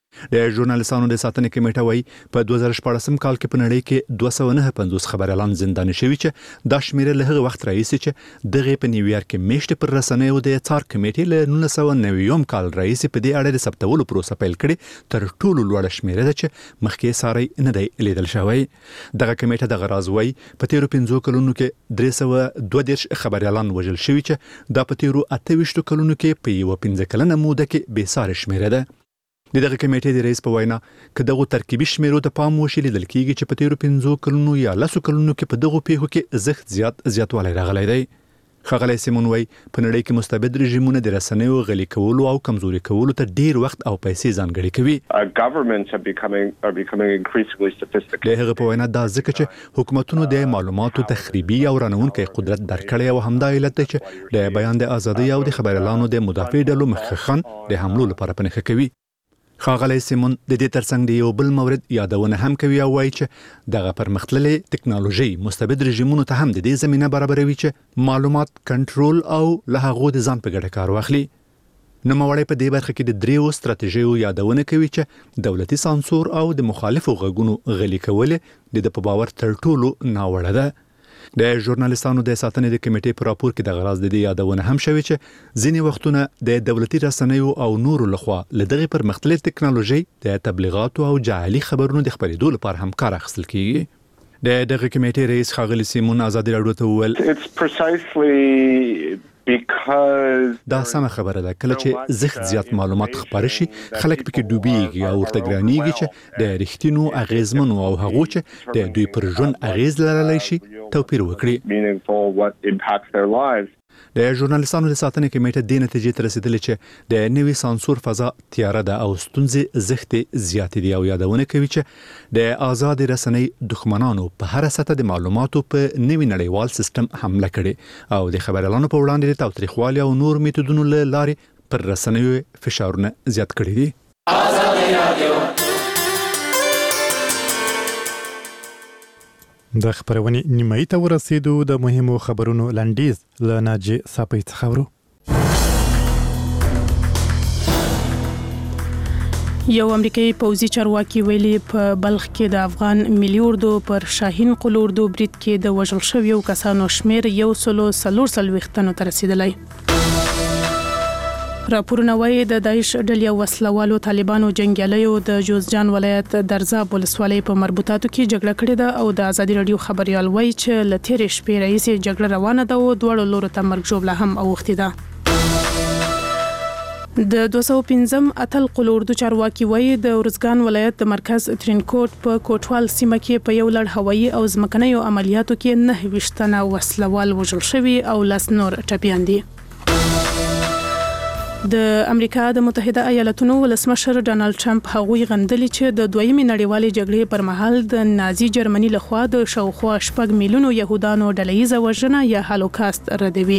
د ژورنالیستانو د ساتنې کمیټه وایي په دوه زره شپاړسم کال کې په نړۍ کې دوه سوه نهه پنځوس خبريالان زنداني شوي چې دا شمیره له هغه وخت راهیسې چې دغه په نیویارک کې میشت پر رسنیو د څار کمیټې له نولس سوه نوي کال راهیسې په دې اړه د ثبتولو پروسه پیل کړې تر ټولو لوړه شمیره ده چې مخکې ساري نه دی لیدل شوی دغه کمیټه د غراز وایي په تیرو پنځو کلونو کې درې سوه دوه دېرش خبريالان وژل شوي چې دا په تیرو اته ویشتو کلونو کې په یوه پنځه کلنه موده کې بې ساري شمیره ده د دغه کمیټې د رئیس په وینا که دغه ترکیبي شمیرو ته پام وشي لیدل کېږي چې په تیرو پنځو کلونو یا لسو کلونو کې په دغه پیښو کې زښت زیات زیاتوالی راغلی دی ښاغلی سیمون وایي په نړۍ کې مستبد رژیمونه د رسنیو غلي کولو او کمزوري کولو ته ډیر وخت او پیسې ځانګړي کوي د هغه په وینا دا ځکه چې حکومتونو د معلوماتو تخریبي او رانونکي قدرت درکړی او همدا علت دی چې د بیان د ازادۍ او د خبريالانو د مدافع ډلو مخخن د حملو لپاره پنهخه کوي خاغلی سیمون د دې ترڅنګ د یو بل مورد یادونه هم کوي او وایي چې دغه پرمختللې ټکنالوژي مستبد رژیمونو ته هم د دې زمينه برابروي چې معلومات کنټرول او له هغه د ځان په ګټه کار واخلي نوموړی په دې برخه کې د دریو ستراتیژیو یادونه کوي چې دولتي سانسور او د مخالفو غږونو غلي کول د په باور تر ټولو ناوړه ده د ژورنالیستانو د ساتنې د کمیټې په راپور کې د غراض د یادونه هم شوی چې ځینې وختونه د دولتي رسنیو او نورو لخوا لدغه پر مختلف ټکنالوژي د تبلیغاتو او جعلي خبرونو د خبرېدو لپاره هم کار اخیستل کیږي. د دغه کمیټې رئیس ښاغلی سیمون ازادي راډیو ته وویل دا سمه خبره ده، کله چې زښت زیات معلومات خپاره شي خلک پکې ډوبېږي او ورته ګرانېږي چې د رښتینو اغیزمنو او هغو چې د دوی پر ژوند اغیز لرلی شي توپیر وکړي. د ژورنالیستانو د ساتنې کمیټه د نتیجې ته رسیدلې چې د نوي سانسور فضا تیاره ده او ستونزې زښتې زیاتې دي او یادونه کوي چې د آزاد رسنۍ دښمنانو په هر سطح د معلوماتو په نوي نړیوال سیستم حمله کړې او د خبريالانو په وړاندې د تاوتریخوالي او نور میتودونو له لارې پر رسنیو فشارونه زیات کړي دي. آزاد رادیو د خبرونې نیمایي ته ورسېدو. د مهمو خبرونو لنډیز له ناجي صاپي څخه ورو. یو امریکایي پوځي چارواکي ویلي په بلخ کې د افغان ملي اردو پر شاهین قل اردو برید کې د وژل شویو کسانو شمیر یو سلو څلور څلوېښت تنو ته رسیدلی. راپورونه وايي د داعش ډلې وسلوالو طالبانو جنگیالیو د جوزجان ولایت درزاب ولسوالۍ په مربوطاتو کې جګړه کړې ده او د ازادي راډیو خبريال وايي چې له تېرې شپې راهیسې جګړه روانه ده او دواړو لورو ته مرګ ژوبله هم اوښتې ده. د دوه سوه پنځم اتل قل اردو چارواکي وايي د ارزګان ولایت د مرکز ترینکوټ په کوټوال سیمه کې په یو لړ هوایي او ځمکنیو عملیاتو کې نهه ویشت تنه وسلوال وژل شوي او لس نور ټپیان دي. د امریکا د متحده ایالاتونو ولسمشر ډانلډ ټرمپ هغوی غندلي چې د دویمې نړیوالې جګړې پر مهال د نازي جرمني لخوا د شاوخوا شپږ میلیونو يهودانو ډلهیزه وژنه یا هالوکاست ردوي.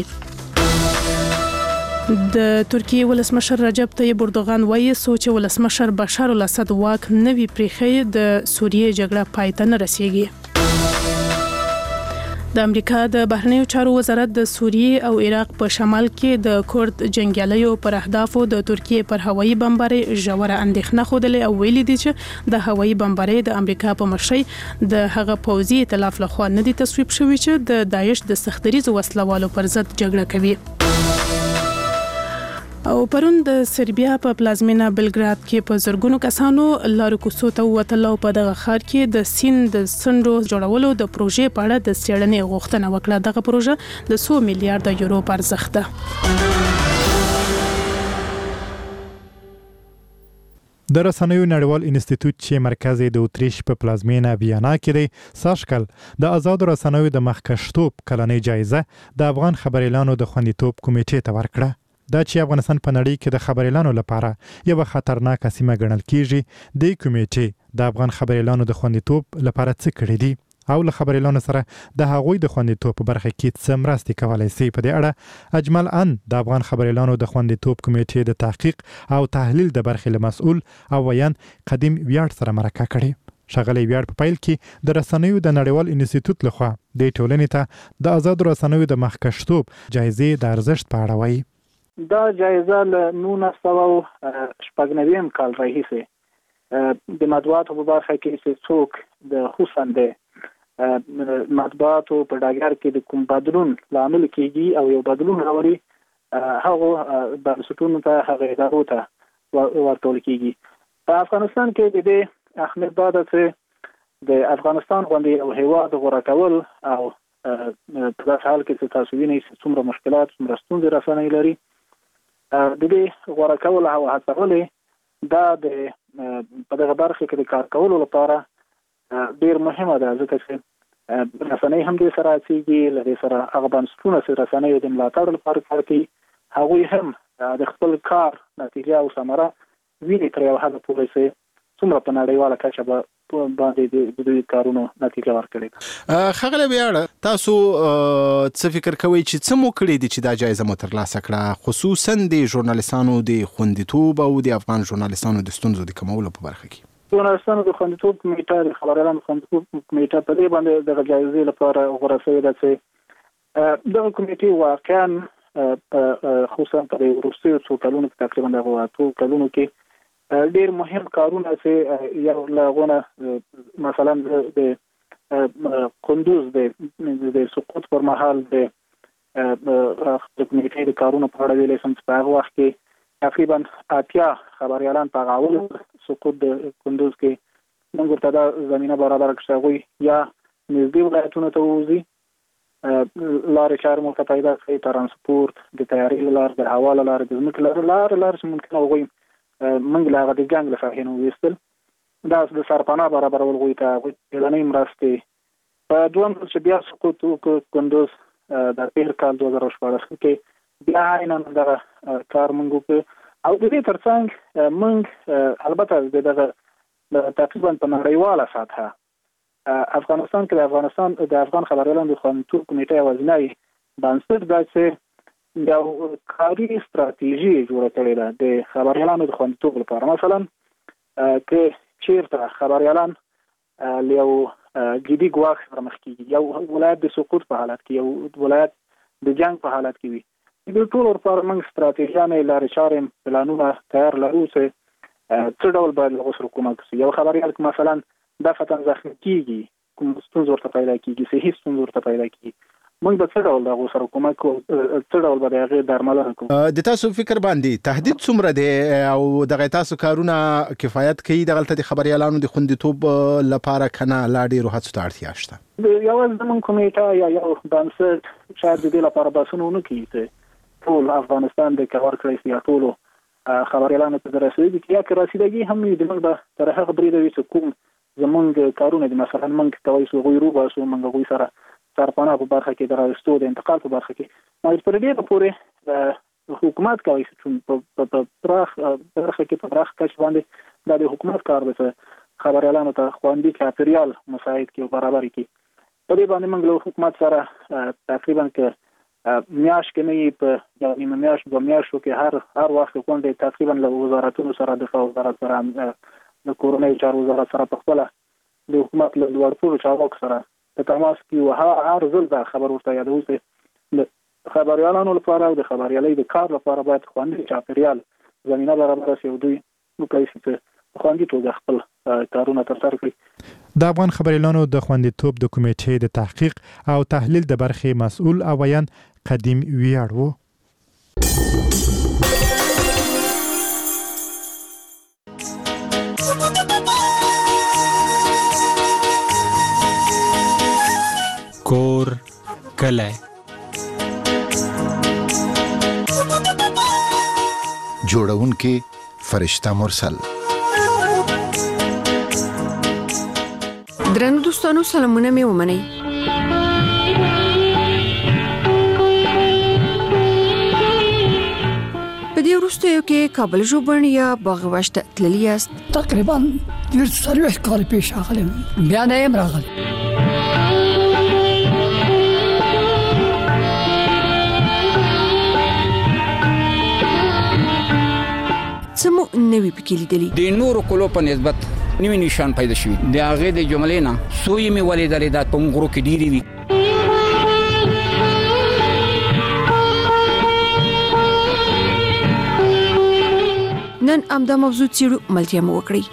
د ترکیې ولسمشر رجب طیب اردوغان وایي سوچ ولسمشر بشار الاسد واک نوي پریخي د سوریې جګړه پای ته نه رسیږي. د امریکا د بهرنیو چارو وزارت د سوریې او عراق په شمال کې د کورد جنگیالیو پر اهدافو د ترکیې پر هوایي بمبارۍ ژوره اندېښنه خوده او ویلي دي چې د هوایي بمبارۍ د امریکا په مشرۍ د هغه پوځي ائتلاف لخوا نه دي تصویب شوي چې د داعش د سختدریزو وسلوالو پر ضد جګړه کوي. او پرون د سربیا په پلازمینه بلګراد کې په زرګونو کسانو لارو کوڅو ته ووتل او په دغه ښار کې د سیند د سندو جوړولو د پروژې په اړه د څېړنې غوښتنه وکړه. دغه پروژه د څو میلیارډ یورو په ارزښت ده. د رسنیو نړیوال انسټیټیوټ چې مرکز یې د اتریش په پلازمینه ویانا کې دی ساشکل د آزاد رسنیو د مخکشتوب کلنۍ جایزه د افغان خبريالانو د خوندیتوب کمیټې ته ورکړه. دا چې افغانستان په نړۍ کې د خبريالانو لپاره یو خطرناک سیمه ګڼل کیږي. د کمیټې د افغان خبريالانو د خوندیتوب لپاره څه کړی دي او له خبريالانو سره د هغوی د خوندیتوب په برخه کې څه مرستې کولای شي. په دې اړه اجمل ان د افغان خبريالانو د خوندیتوب کمیټې د تحقیق او تحلیل د برخې له مسؤل او ویان قدیم ویاړ سره مرکه کړې. شغلې ویاړ په پیل کې د رسنیو د نړیوال انسټیټیوټ لخوا د ټولنې ته د آزاد رسنیو د مخکشتوب جایزې د ارزښت په اړه وایي. دا جایزه له نولس سوه شپږ نوي کال راهیسې د مطبوعاتو په برخه کې چې څوک د خصوصا د مطبوعاتو په ډګر کې د کوم بدلون لامل کیږي او یو بدلون راوړي هغه بنسټونو ته هغه ادارو ته ورکول کیږي. په افغانستان کې د دې اهمیت دا ده چې د افغانستان غونډې او هیواد غوړه کول او په داسې حال کې چې تاسو وینئ څومره مشکلات څومره ستونزې رسنۍ لري د دې غوړه کول او هڅول دا د په دغه برخه کې د کار کولو لپاره ډیر مهمه ده ځکه چې رسنۍ هم دې سره اچيږي لري سره هغه بنسټونه چې رسنۍ د ملاتړ لپاره کار کوي هغوی هم د خپل کار نتیجه او ثمره ویني تر یو حد پورې چې څومره په نړیواله کچه به باندې د دوی کارونو نتیجه ورکړي. خغله بیاړه تاسو څه فکر کوئ چې څه مو کړی دي چې دا جایزه مو ترلاسه کړه خصوصا د ژورنالیستانو د خوندیتوب او د افغان ژورنالیستانو د ستونزو د کمولو په برخه کې؟ ژورنالیستانو د خوندیتوب کمیټه د خبريالانو خوندیتوب کمیټه په دې باندې د جایزې لپاره غوړه شوې ده چې دغه کمیټه واقعا خصوصا په وروستیو څو کلونو کې تقریبا دغه څو کلونو کې ډیر مهم کارونه چې یو لغونه مثلا د کندوز د سقوط پر مهال د د کمیټې د کارونو په اړه ویلې سم په هغه وخت کې تقریبا اتیا خبريالان په غاول سقوط د کندوز کې موږ ورته دا زمينه برابر کړو یا نږدې ولایتونو ته وځي لارې چارې مو ته پیدا کړي ترانسپورت د تیارې لار د هوا لار د ځمکې لار لار لار چې ممکن وګورئ موږ لا غوډي ګنګ له فاهینو وستل دا د سرپانا برابر ولغوي ته ولنې مرسته په دوم چې بیا سقوط کندوز د پیر کال دوه زره شپږ کې بیا عینن دا کار موږ په او د دې ترڅنګ موږ البته دغه تقریبا په نړیواله سطحه افغانستان کې د افغانستان د افغان خبريالانو د خوندیتوب کمیټې وزنای بنسټ دا چې یو کاري ستراتیژي جوړه کړې ده د خبريالانو د خوندیتوب لپاره. مثلا کې چیرته خبريالان له جدي ګواښ سره مخ کیږي یو ولایت د سقوط په حالت کې یو ولایت د جنگ په حالت کې وي د ټول لپاره موږ ستراتیژیانه لارې چارې پلانونه تیار لرو چې څه ډول باید له حکومت سره یو خبريال مثلا د فتن زخم کیږي کوم ستونزې ورته پیدا کیږي صحیح ستونزې ورته پیدا کیږي موږ به څه ډول د سره کومک کوو څه ډول به د هغې درملنه کوو. د تاسو فکر باندې تهدید څومره دی او دغه تاسو کارونه کفایت کوي دغلته د خبريالانو د خوندیتوب لپاره کنه لا ډېرو هڅو ته اړتیا شته؟ یو زموږ کمیټه یا یو بنسټ شاید د دې لپاره بحثونه ونه کوي چې ټول افغانستان د کور کړی یا ټولو خبريالانو ته رسیدګي یا که رسیدګي هم د موږ به تر هغه بریده وي چې کوم زمونږ کارونه دي مثلا موږ کوي سو غوي روبا سو موږ غوي سره سرپانا په برخه کې درایستو د انتقال په برخه کې مګر پر دې پورې حکومت کوي چې په پراخ برخه کې په پراخ کچ باندې د حکومت کار به خبريالانو ته خوندي چاپیریال مساعد کې برابر کې په دې باندې موږ له حکومت سره تقریبا کې میاش کې نه په یو میاش په میاشو کې هر هر وخت کوم د تقریبا له وزارتونو سره د وزارت سره د کورنۍ چارو وزارت سره په خپل د حکومت له ورټولو چارو سره په تماس کې وه هر ځل دا خبر ورته یادوي چې خبريالانو لپاره او د خبريالۍ د کار لپاره باید خوندي چاپیریال زمينه برابر شي او دوی وکړي چې خوندي توګه خپل کارونه ترسره کړي. د افغان خبريالانو د خوندیتوب د کمیټې د تحقیق او تحلیل د برخې مسؤل اویان قدیم ویاړ وو. کور کلی جوړونکي فرشته مرسل. درنو دوستانو سلامونه مې ومنئ. په دې وروستیو کې کابل ژوبڼ یا باغ وشت تللی یاست. تقریبا ډېر څلوېښت کاله پیش راغلم بیا نه یم راغلی. سمو نوی پکې لیدلی د نورو کلو په نسبت نوی نشان پیدا شوی د هغه د جملې نه سوی می ولیدلې د پنګرو کې ډیری وی. نن امدا موضوع چیرو ملتیا مو وکړي.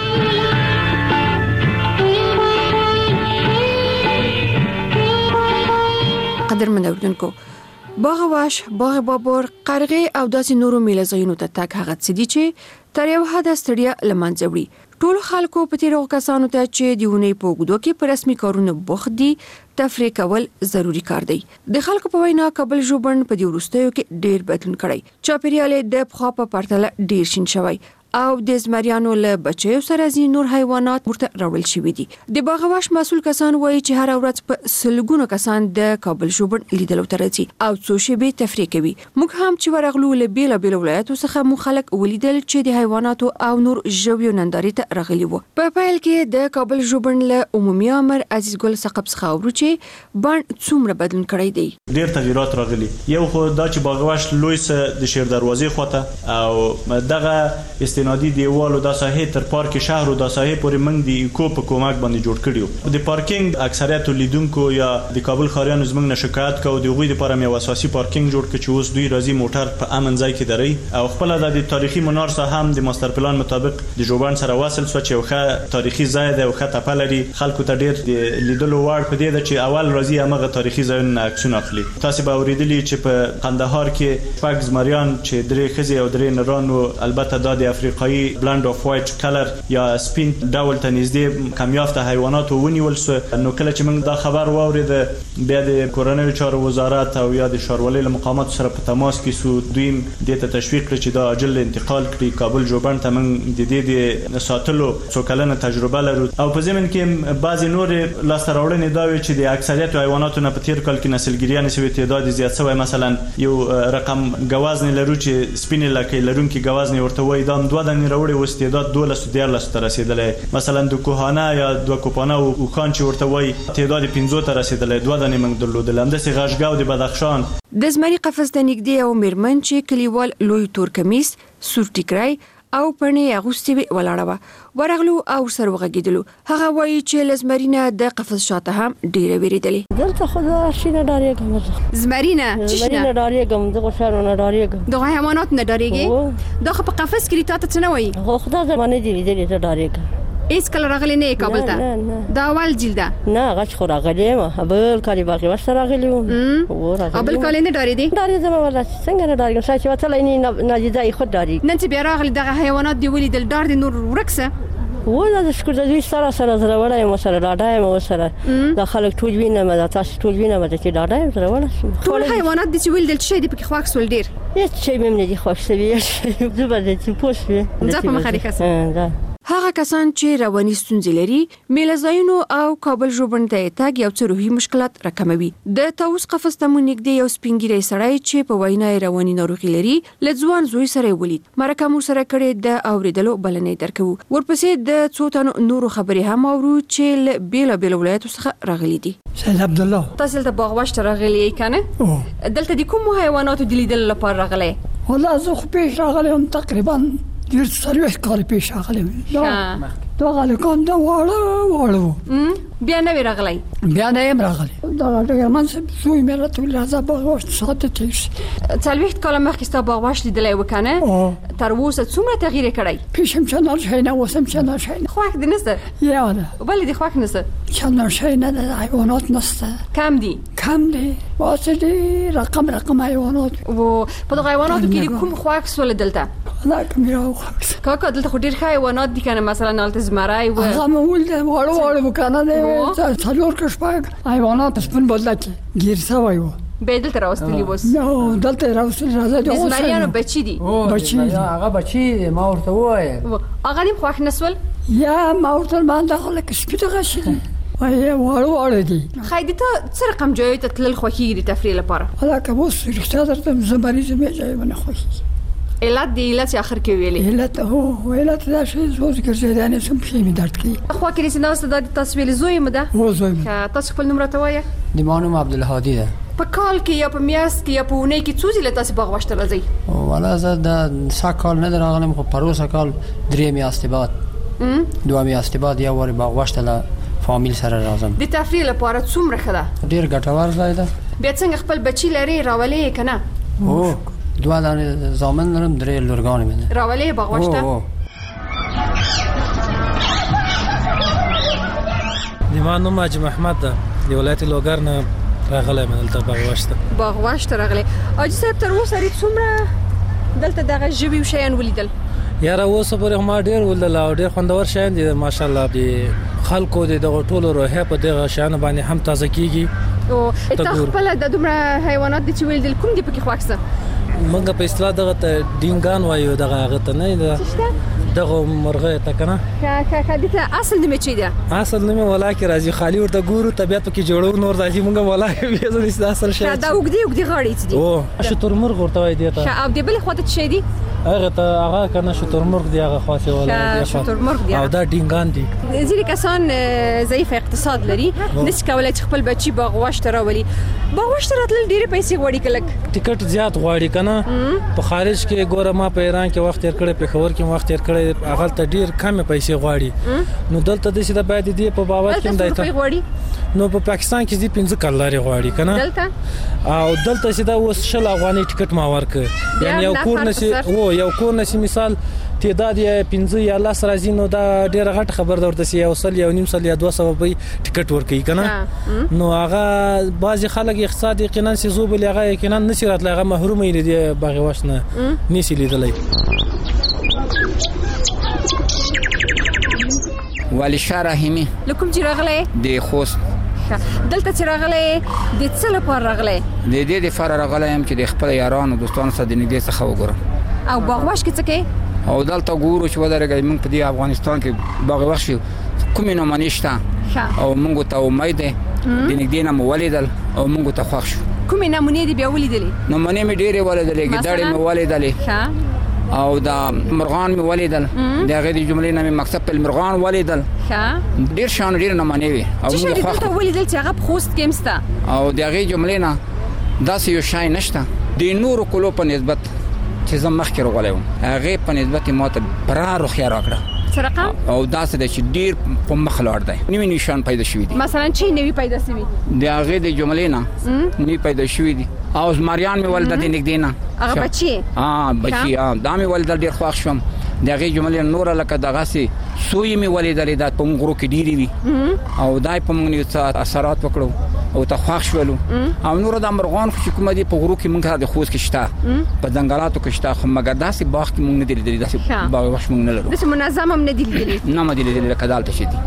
قدرمن اوردونکو باغ واش، باغ بابور، قرغه او داسې نورو میله ځایونو ته تګ هغه څه دي چې تر یو حده ستړیا له منځه وړي. ټول خلکو په تیرو کسانو ته چې دیونه په وګړو کې په رسمي کارونو بوخت دي تفریح کول ضروری کار دی. د خلکو په وینا کابل ژوبڼ په دې وروستیو کې ډیر بدلون کړی. چاپیریال د پخوا په پرتله ډیر شین شوی او د زمریانو له بچیو سره ځینې نور حیوانات ورته راوړل شوي دي. د باغ واش مسؤل کسان وایي چې هر ورځ په سلګونو کسان د کابل ژوبڼ لیدلو ته راځي او څو شېبې تفریح کوي. موږ هم چې ورغلو له بیلابیلو ولایتو څخه مو خلک ولیدل چې د حیواناتو او نور ژویو نندارې ته راغلي وو. په پیل کې د کابل ژوبڼ له عمومي امر عزیز ګل ثقب څخه اورو چې بڼ څومره بدلون کړی دی. ډېر تغیرات راغلي. یو خو دا چې باغ واش لوی سه د شیر دروازې خواته او دغه استنادي دیوال او د ساحې تر پارک شهر او د ساحې پورې موږ د ایکو په کومک باندې جوړ کړیو. د پارکینګ اکثریت لیدونکو یا د کابل ښاریانو زموږ نه شکایت کوي د هغوی لپاره یو اساسي پارکینګ جوړ کړ چې اوس دوی راځي موټر په امن ځای کې دري او خپل د تاریخي منار سره هم د ماستر پلان مطابق د جوبان سره وصل سو چې یو ښه تاریخي ځای دی او ښه تپه لري. خلکو ته ډیر د لیدلو وړ په دې ده چې اول راځي هغه تاریخي ځایونه عکسونه اخلي. تاسو به اوریدلی چې په قندهار کې شپږ زمریان چې درې ښځې او درې نرانو البته دا د افریقایي بلند اف وایټ کلر یا سپین ډول ته نږدې کمیافته حیوانات ونیول سو. نو کله چې موږ دا خبر واورید بیا د کورنیو چارو وزارت او یا د ښاروالۍ له مقاماتو سره په تماس کې سو دوی دې ته تشویق کړ چې دا عاجل انتقال کړي کابل جوبن ته. موږ د دې د ساتلو څو کلنه تجربه لرو او په ضمن کې بعضی نور لاسته راوړنې دا وي چې د اکثریت حیواناتو نه په تیر کال کې نسلګریانې سوي تعداد زیات شوی. مثلا یو رقم غوازن لرو چې سپین لکې لرونکي غوازن ورته وای دا دوه دنې راوړي و استعداد دولس دیارلس ته رسیدلې. مثلا د کوهانه یا د کوپانه او خان چې ورته وای تعداد پنځه ته رسیدلې دوه دنې موږ درلودل. همداسې غاښګاو د بدخشان د زمري قفس ته نږدې او میرمن چې کلیوال لوی تور کمیس سور ټیکرای او پړنې اغوستې ولاړه وه ورغلو او سر وغږېدلو. هغه وایي چې له زمري نه د قفس شاته هم ډېره وېرېدلې. دلته خو د وحشي نه ډارېږم. زمري نه زمري نه ډارېږم د غوښانو نه ډارېږم. دغه حیوانات نه ډارېږې؟ دا خو په قفس کې دي تا ته څه نه وایي؟ خو خدای زما نه دي لیدلي ته ډارېږم. هیڅ کله راغلی نه یې کابل ته؟ دا اول جیل ده؟ نه هغه چې خو راغلی یم بل کال یې باقي ورسره راغلی وم. او بل کال یې نه ډارېدې؟ ډارېدم والله څنګه نه ډارېږم شاید چې وتلی نه ناجیده یې خود ډارېږي. نن چې بیا راغلی دغه حیوانات دې ولیدل ډار دې نور ورک شه؟ والله د شکر د دوی سره سره زړوره یم ورسره ډاډه یم ورسره دا خلک ټول وینم دا تاسو ټول وینم چې ډاډه یم زړوره شم. ټول حیوانات دې چې ولیدل څه شی دې پکې خوښ سول ډېر؟ هېڅ شی مې نه دي خوښ سوي. زه به درته پوه شوې ځه په مخه دې ښه شه. هغه کسان چې رواني ستونزې لري میله ځایونو او کابل ژوبڼ ته تګ یو څه روحي مشکلات راکموي. د طاووس قفس ته مو نږدې یو سپین ږیری سړی چې په وینا یې رواني ناروغي لري له ځوان زوی سره یې ولید. مرکه مو سره کړې د اورېدلو بلنې درکوو. ورپسې د څو تنو نورو خبرې هم اورو چې له بېلابېلو ولایتو څخه راغلي دي. سید عبدالله تاسو دلته باغوش ته راغلي یې که نه؟ دلته د کومو حیواناتو د لیدلو لپاره راغلی؟ والله زه خو پیش راغلی یم تقریبا ډېر څلوېښت کاله پیش راغلی یم. دغه هلکان دا واړه واړه وو. بیا نه وې راغلی؟ بیا نه یم راغلی. دغه ډګرمن صاحب زوی مې راته ویل راځه باغوش ساعت تېر شي. څلوېښت کاله مخکې ستا باغوش لیدلی و که نه؟ تر اوسه څومره تغییر یې کړی؟ پیش هم چندان شی نه اوس هم چندان شی نه. خوښ دې نسته؟ یاده. ولې دې خوښ نسته؟ چندان شی نه ده حیوانات نسته. کم دي؟ کم دي. واسه ډېر رقم رقم حیوانات. په دغه حیواناتو کې دې کوم خوښ سول دلته؟ دا کوم یو خوښ. کاکا دلته خو ډېر ښه حیوانات دي که نه مثلا هلته زمری و هغه مې ولیدل واړه واړه وو که نه دی څلور که شپږ حیوانات سپین بدله کې ګیر سوی وو. بیا یې دلته راوستلي اوس؟ دلته یې راوستلي راځه د زمریانو بچي دي؟ بچي دي. هغه بچي دي ما ورته وویل. هغه دې هم خوښ نه سول؟ یا ما ورته ویل ما دغه لکه سپي دغه شي دي واړه واړه دي. ښایي دې ته څه رقم ځایو ته تلل خوښېږي د تفریح لپاره؟ هلکه اوس رښتیا درته وایم زه مریض یم یې ځایونه خوښېږي. علت د علت چې آخر کې ویلې؟ علت هو علت دا شی اوس ګرځېدانې سم پښې مې درد کوي. خوا کې رسې ناسته دا د تاسو ویلې زوی مو ده؟ هو زوی مې. که تاسو خپل نوم راته وایه. زما نوم عبدالهادي ده. په کال کې یا په میاشت کې یا په اونۍ کې څو ځله تاسو باغوش ته راځئ؟ والله زه د سږ کال نه دی راغلم خو پروسه کال درې میاشتې بعد دوه میاشتې بعد یو وارې باغوش ته له فامیل سره راځم. د تفریح لپاره څومره ښه ده؟ ډېر ګټور ځای ده. بیا څنګه خپل بچي لرې راولې یې که نه؟ هو دوه دانې زامن لرم درې لورګانې مې ده. راولې یې باغوش ته؟ زما نوم حاجي محمد ده د ولایت لوګر نه راغلی یم دلته باغوش ته. باغوش ته راغلی. حاجي صاحب تر اوسه هرې څومره دلته دغه ژوي شیان ولیدل؟ یاره اوسه پورې ما ډېر ولیدل او ډېر خوندور شیان دي ماشاءالله. د خلکو د دغه ټولو روحیه په دغه شیانو باندې هم تازه کېږي. او تا خپله د دومره حیوانات دي چې ولیدل کوم دي پکې خوښ څه؟ موږ په اصطلاح دغه ته ډینګان وایو دغه هغه ته نه ده دغه مرغه ته کنه کا کا دته اصل نیمه چي ده اصل نیمه ولا کې راځي خالی ورته ګورو طبيعت کې جوړو نور راځي مونږ ولا به زنه اصل شي دا وګدي وګدي غړې دي او شترمرغ ورته وای دی ته او دی بل خواته شي دي هغه ته هغه کنه شترمرغ دی هغه خاصه ولا دی شترمرغ دی او دا ډینګان دي ځینې کسان ضعیف اقتصاد لري نس کولای چې خپل بچي باغ واشته راولي باغ واشته راتل ډېر پیسې غواړي کلک ټیکټ زیات غواړي کنه په خارج کې ګوره ما په ایران کې وخت تیر کړی په خبر کې وخت تیر کړی هغه ته ډیر کم پیسې غواړي نو دلته د سیده باید دی په باور کې دایته نو په پاکستان کې دي پنځه کلاري غواړي کنه دلته او دلته سیده اوس شل افغاني ټیکټ ما ورک یعنی یو کور نشي او یو کور نشي مثال تعداد یې پنځه یا لاس راځي نو دا ډیره غټ خبر درته سي یو سل یو نیم سل یا دوه سوه په ټیکټ ورکړي کنه نو هغه بعضی خلک اقتصاد یقینا سي زو بل هغه یقینا نشي راتله هغه محروم دي باغ واشنه نشي لیدلای والی شارحیمی لکم چې راغله د خوست دلته چې راغله د څه لپاره راغله د دې د فار راغله هم چې د خپل یارانو دوستانو سره د نږدې څخه وګورم او باغواش کې څه کوي او دلته ګورو چې ودرګې موږ په دې افغانستان کې باغواش کومې نه منشته او موږ ته امید ده د نږدې نه ولیدل او موږ ته خوښ شو کومې نمونې دې بیا ولیدلې نمونې مې ډېرې ولیدلې ګډړې مې ولیدلې او دا مرغان مې ولیدل دا غي د جملې نه مقصد په مرغان ولیدل ښه ډیر شان ډیر نمونه وي او موږ خو ته ولیدل چې هغه خوست کېمستا او دا غي جملې نه داسې یو شای نشته د نورو کلو په نسبت چې زم مخکې راغلم هغه په نسبت ماته برار خو راکړه رقم او داسې د چې ډیر په مخ لاړ دی نوې نشان پیدا شوی دي مثلا چې نوې پیدا شوی دی هغه د جملې نه نوې پیدا شوی دي او زمریان مې ولدا د نګدې نه هغه بچي ها بچي ها دا مې ولدا ډیر خوښ شوم دغه جملې نور لکه دغه سي سوی مې ولېدلې د په غرو کې ډیری وي او دای په موږ نه اثرات وکړو او ته خوښ شولو او نور د مرغان خو کوم دي په غرو کې موږ د خوست کې شته په ځنګلاتو کې شته خو مګر داسې باغ کې موږ نه دي لیدلې داسې باغ وښ موږ نه لرو داسې منظم هم نه دي لیدلې نه ما دي لیدلې کدال ته شي دي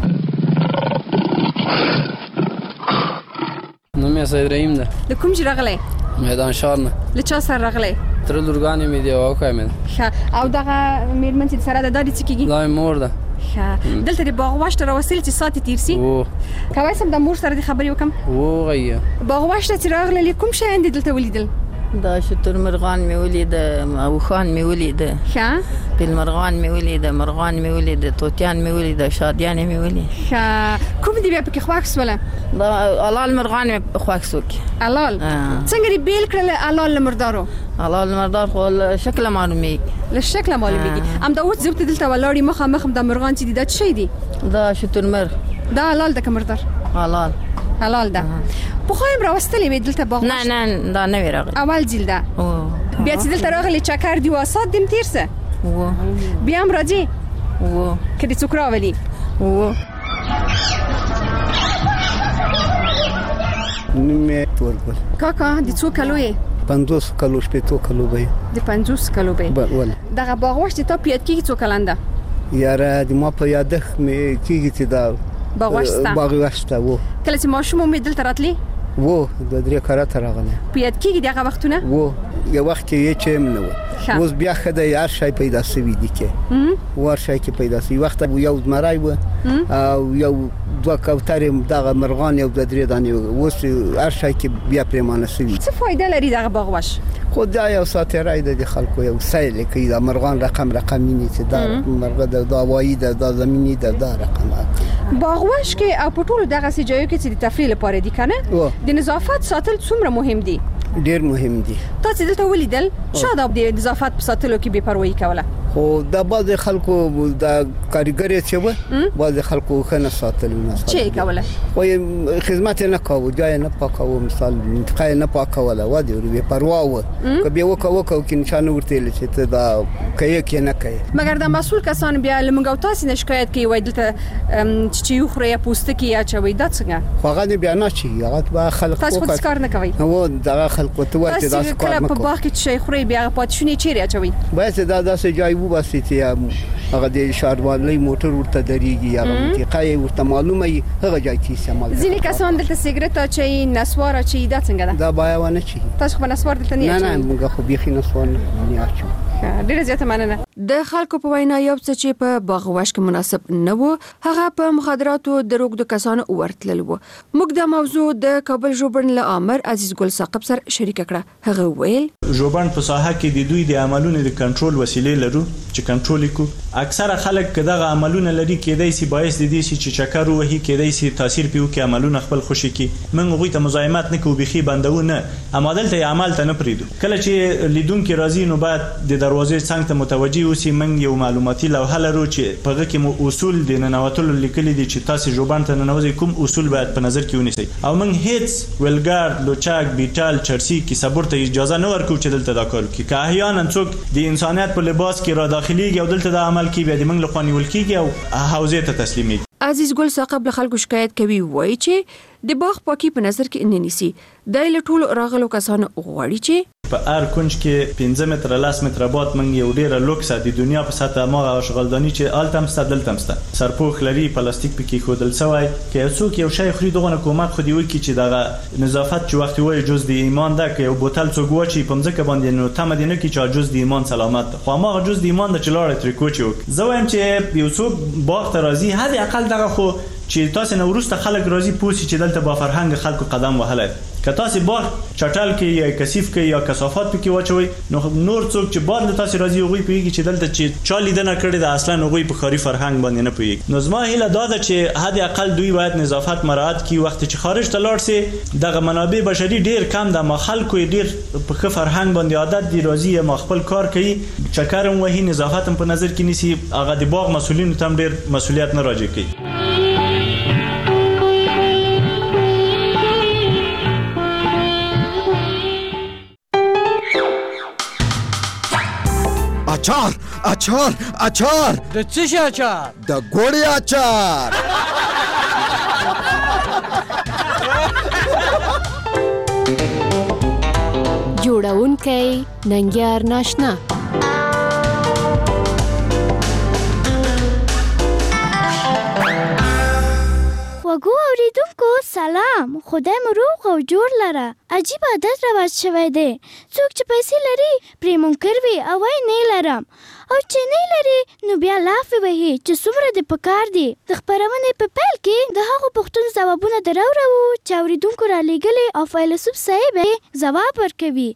نو مې سید رحیم ده د کوم ځای راغلی میدان شهر نه له چا سره راغلی تر لورګانې مې دی او کومه ښه او دغه میرمن چې سره د دادی څه کیږي دا مور ده ښه دلته د باغ واشته راوستل چې ساتي تیر سي او کوي سم د مور سره د خبرې وکم او غي باغ واشته چې راغلی کوم شي اند دلته ولیدل دا شتر مرغان مې ولید او خان مې ولید ښه بل مرغان مې ولید مرغان مې ولید توتیان مې ولید شادیان مې ولید ښه کوم دی بیا پکې خواښ سواله دا علال مرغان مې خواښ سوک علال څنګه ری بیل کړل علال مردارو علال مردار خو شکل معلومي له شکل معلومي ام دا اوس زبط دلته ولاړی مخه مخ د مرغان چې دا څه دی دا شتر مرغ دا علال د کمردار علال حلال ده په خو هم راوستلې وې دلته باغ نه نه دا نه راغلی اول جیل ده بیا چې دلته راغلی چکر دی واسات دم تیرسه و بیا هم راځي و کدي څوک راولي و نیمه تورګل کاکا د څو کلو یې پنځوس کلو شپږ کلو به د پنځوس کلو به ول دغه باغ وشت ته پیات کیږي څو کلنده یاره د ما په یادخ مې کیږي چې دا باغ وشت باغ وشت وو کله چې ماشوم مې دلته راتلی وو د درې کارت راغله پیات کیږي دغه وختونه وو یو وخت کې یې چم نه و اوس بیا خدای هر شي پیدا سوي دي کې ور شي کې پیدا سوي وخت یو زمرای و او یو دوه کوترې دغه مرغان یو د درې دانې اوس هر شي کې بیا پرمانه سوي څه فائدہ لري دغه باغ وش خو دا یو ساترای د خلکو یو سیل کې د مرغان رقم رقمینی چې دا مرغه د داوایی د زمینی د دا رقم باغ وش کې او پټول دغه سي جایو کې چې د تفریح لپاره دي کنه د نظافت ساتل څومره مهم دي ډیر مهم دي تاسو دلته ولیدل شاده د نظافت په ساتلو کې بے پروايي کوله خو د بعض خلکو د کاریګری چې و بعض خلکو خنه ساتل نه چې کوله خو خدمت نه کوو جای نه پاکاو مثال انتقال نه پاکوله و دي بے پروا و کبه وکاو وکاو کې نشانه ورته چې ته دا کوي کې نه کوي مګر د مسول کسان بیا لمنګو تاسو نه شکایت کوي وای دلته چې یو خره پوسټ کې یا چوي دا څنګه خو هغه بیا نه چی هغه با خلک تاسو خو کار نه کوي نو دا خلک ته ورته دا څه کار نه کوي په باغ کې چې خره بیا پاتشونی چیرې اچوي بس دا داسې جای وو بس چې هغه د شاروالۍ موټر ورته دريږي یا منطقه ورته معلومه ای هغه ځای کې استعمال ځینې کسان دلته سیګریټ اچي نسوار اچي دا څنګه ده دا بیا ونه چی تاسو په نسوار دلته نه نه نه موږ خو بيخي نسوار نه اچو ډیره زیاته مننه. د خلکو په وینا یو څه چې په باغوش کې مناسب نه و هغه په مخدراتو د روغ د کسانو ورتلل و. موږ د موضوع د کابل ژوبڼ له امر عزیز ګل ثاقب سره شریک کړه. هغه ویل ژوبڼ په ساحه کې د دوی د عملونو د کنټرول وسیلې لرو چې کنټرول کو. اکثره خلک کداغه عملونه لري کېدای شي باعث د دې چې چکر وهي کېدای شي تاثیر پیو کې عملونه خپل خوشي کی. من غوي ته مزاحمت نه کوو بخي بندو نه اما دلته عمل ته نه پریدو. کله چې لیدونکو راځي نو بعد د دروازې څنګه ته متوجي اوسئ. من یو معلوماتي لوحه لرو چې په هغه کې مو اصول د ننوتلو لیکلي دي چې تاسو ژوبڼ ته ننوځئ کوم اصول باید په نظر کې ونیسئ. او من هیڅ ولګار لوچاک بیټال چرسی کې صبر ته اجازه نه ورکو چې دلته دا کار وکړي. که احیانا څوک د انسانیت په لباس کې را داخليږي او دلته دا عمل کوي بیا د من له خوا نیول کېږي او حوزې ته تسلیمېږي. عزیز ګل ثاقب له خلکو شکایت کوي وایي چې د باغ پاکي په نظر کې نه نیسي. د له ټولو راغلو کسانو غواړي چې په هر کونج کې پنځه متره لاس متره باد من یو ډیره لوکس د دنیا په سطح ماغه اشغالدانی چې آلتم ستدل تمسته سرپوخ لري پلاستیک پکې خودل سوی کې څوک یو شی خوري دغه حکومت خو دی وکی چې دغه نظافت چې وخت وای جز د ایمان ده کې یو بوتل څوک واچي په مځکه باندې نو تم دي نه کې چې جز د ایمان سلامت خو ماغه جز د ایمان د چلاړه تریکوچو زویم چې یو څوک باغ ته راځي هدا اقل دغه خو چې تاسو نو ورسته خلک راځي پوسی چې دلته با فرهنګ خلکو قدم وهله که تاسو باغ چټل کې یا کثیف کې یا کثافات پکې واچوي نو نور څوک چې بعد له تاسو راځي وګړي پیږي چې دلته چې چا لیدنه کړي د اصلا وګړي په خاري فرهنګ باندې نه پیږي. نو زما هیله دا ده چې حد اقل دوی باید نظافت مراعات کړي. وخت چې خارج ته لاړ سي دغه منابع بشري ډیر کم د ما خلکو ډیر په ښه فرهنګ باندې عادت دي راځي ما خپل کار کوي چکرم وهي نظافت په نظر کې نیسي هغه د باغ مسولین تم ډیر مسولیت نه راځي کوي. اچار اچار اچار د څه شي اچار؟ د ګوړې اچار. جوړونکی ننګیار ناشنا وګو اوریدونکو سلام. خدای مو روغ او جوړ لره. عجیب عادت رواج شوی دی. څوک چې پیسې لري پرې منکر وي او وای نه لرم او چې نه لري نو بیا لافې وهي چې څومره د پکار دي. د خپرونې په پیل کې د هغو پوښتنو ځوابونه دراوړو چې اوریدونکو را لېږلي او فیلسوف صاحب یې ځواب ورکوي.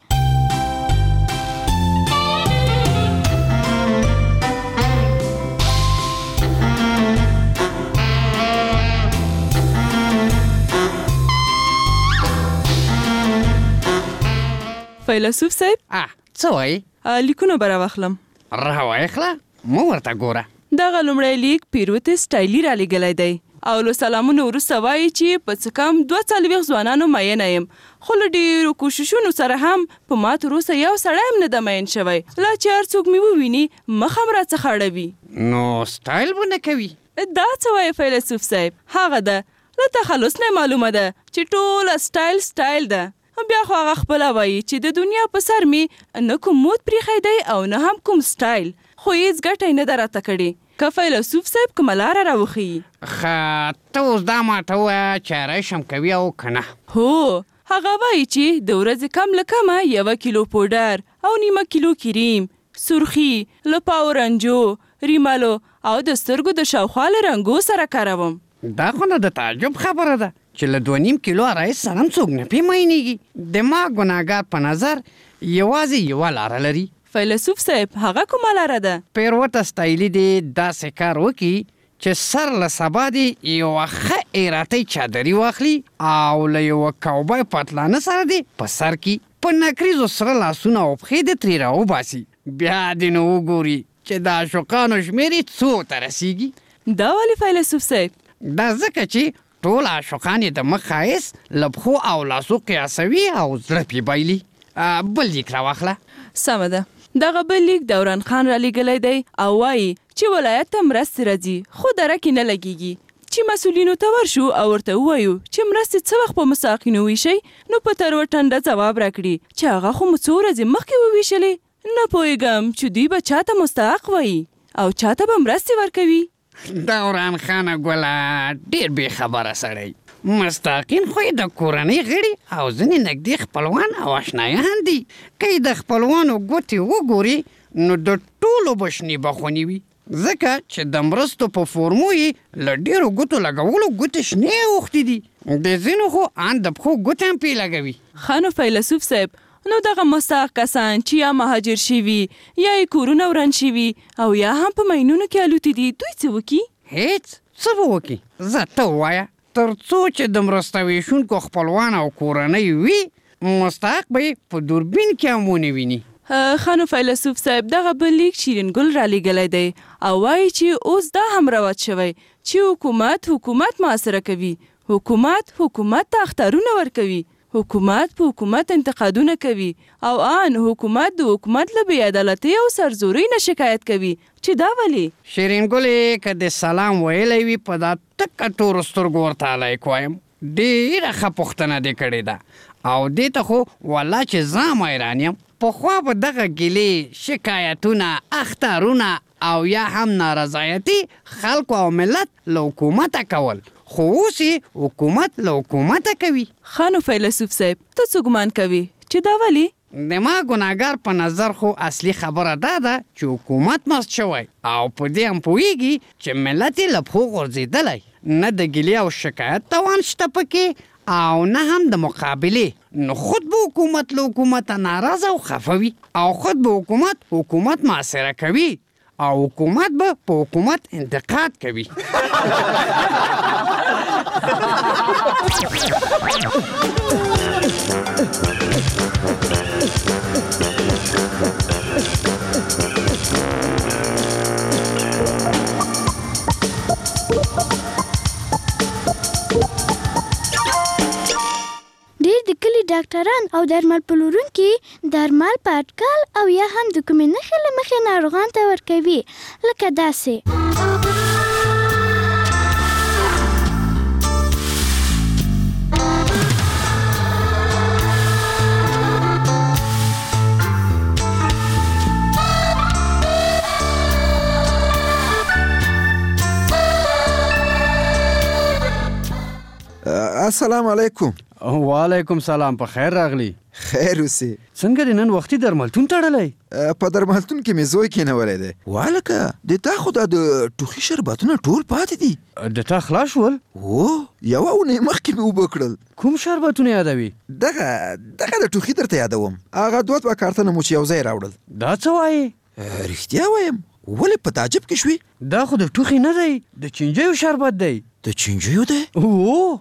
فیلسوف صاحب اه څه وای لیکونه برا واخلم را واخله مو ورته ګوره. دغه لومړی لیک پیروت سټایلی را لېږلی دی او له سلامونو وروسته وایي چې په څه کم دوه څلوېښت ځوانانو مینه یم خو له ډېرو کوششونو سره هم په ما تر اوسه یو سړی هم نه ده مین شوی. لا چې هر څوک مې وویني مخ هم راڅخه اړوي. نو سټایل به نه کوي؟ دا څه وایي فیلسوف صاحب؟ هغه ده له تخلص نه معلومه ده چې ټوله سټایل سټایل ده. بیا خو هغه خپله وایي چې د دنیا په سر مې نه کوم مود پریښی دی او نه هم کوم سټایل خو هېڅ ګټه یې نه ده راته کړې. که فیلسوف صاحب کومه لاره راوښیي؟ ښه ته اوس دا ماته ووایه چې ریشم کوي او که نه؟ هو هغه وایي چې د ورځې کم له کمه یوه کیلو پوډر او نیمه کیلو کریم سرخي له پاو رنجو ریمالو او د سترګو د شاوخوا له رنګو سره کاروم. دا خو نه د تعجب خبره ده چې له دوه نیم کیلو رایس سره هم څوک نه پیماینېږي. د ما ګناهګار په نظر یوازې یوه لاره لري. فیلسوف صاحب هغه کومه لاره ده؟ پیروته سټایلي دې داسې کار وکړي چې سر له سبا دې یوه ښه ایراتۍ چادري واخلي او له یوه کوبای پتلانه سره دې په سر کې په نکریزو سره لاسونه او پښې دې ترې راوباسي. بیا دې نو وګوري چې د عاشقانو شمېر یې څو ته رسېږي. دا ولې فیلسوف صاحب؟ دا ځکه چې ټول عاشقان یې د مخ ښایست له پښو او لاسو قیاسوي او زړه پې بایلي. بل لیک راواخله. سمه ده. دغه بل لیک دوران خان را لېږلی دی او وایي چې ولایت ته مرستې راځي خو درکې نه لګېږي. چې مسؤلینو ته ورشو او ورته ووایو چې مرستې څه وخت په مساقینو ویشئ نو په تروه ټنډه ځواب راکړي چې هغه خو مو څو ورځې مخکې وویشلې. نه پوهېږم چې دوی به چاته مستحق وایي او چاته به مرستې ورکوي. دوران خانه ګله ډېر بې خبره سړی. مستحقین خو یې د کورنۍ غړي او ځینې نږدې خپلوان او اشنایان دي. که یې د خپلوانو ګوتې وګوري نو د ټولو بشنی بخونی وي ځکه چې د مرستو په فورمو یې له ډېرو ګوتو لګولو ګوتې شنې اوښتې دي د ځینو خو ان د پښو ګوتې هم پې لګوي. ښه نو فیلسوف صاحب، نو دغه مستحق کسان چې یا مهاجر شوي یا یې کورونه وران شوي او یا هم په ماینونو کې الوتي دي، دوی څه وکړي؟ هېڅ څه به وکړي؟ زه ته ووایه تر څو چې د مرسته ویشونکو خپلوان او کورنۍ وي مستحق به یې په دوربین کې هم ونه ویني. ښه نو فیلسوف صاحب، دغه بل لیک شیرین ګل رالیږلی دی او وایي چې اوس دا هم رواج شوی چې حکومت حکومت محاصره کوي، حکومت حکومت ته اخطارونه ورکوي، حکومت په حکومت انتقادونه کوي او آن حکومت د حکومت له بېعدالتۍ او سرزورۍ نه شکایت کوي. چې دا ولې؟ شیرین ګلې که د سلام ویلی وي په دا تکه تورو سترګو ورته هلایک وایم. ډېره ښه پوښتنه دې کړې ده او دې ته خو والله چې زه حیران یم. پخوا به دغه ګیلې، شکایتونه، اخطارونه او یا هم نارضایتي خلکو او ملت له حکومته کول، خو اوس یې حکومت له حکومته کوي. ښه نو فیلسوف صاحب، ته څه ګمان کوي چې دا ولې؟ د ما ګناهګار په نظر خو اصلي خبره دا ده چې حکومت مست شوی او په دې هم پوهېږي چې ملت یې له پښو غورځېدلی، نه د ګیلې او شکایت توان شته پکې او نه هم د مقابلې. نو خود به حکومت له حکومته ناراضه او خفه وي او خود به حکومت حکومت محاصره کوي او حکومت به په حکومت انتقاد کوي. ډېر د کلي ډاکټران او درمل پلورونکي درمل په اټکل او یا هم د کومې نښې له مخې ناروغانو ته ورکوي، لکه داسې السلام علیکم. وعلیکم سلام، په خیر راغلی. خیر اوسې. څنګه دې نن وختي درملتون تړلی؟ په درملتون کې مې زوی کېنولی دی. والکه د تا خو دا د ټوخي شربتونه ټول پاتې دي. د تا خلاص شول؟ هو، یوه اونۍ مخکې مې اوبه کړل. کوم شربتونه یادوي؟ دغه دغه د ټوخي درته یادوم. هغه دوه دوه کارتنه مو چې یو ځای راوړل. دا څه وایې؟ رښتیا وایم. ولې په تعجب کې شوې؟ دا خو د ټوخي نه دی، د چینجیو شربت دی. د چینجیو دی؟ او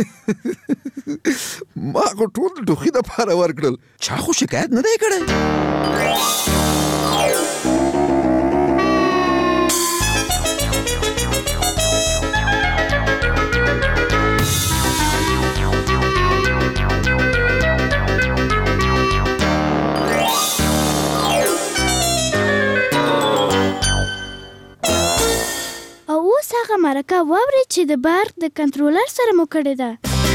ما خو ټول د ټوخي دپاره ورکړل، چا خو شکایت نه دی کړی. هغه مرکه واورئ چې د برق د کنټرولر سره مو کړې ده.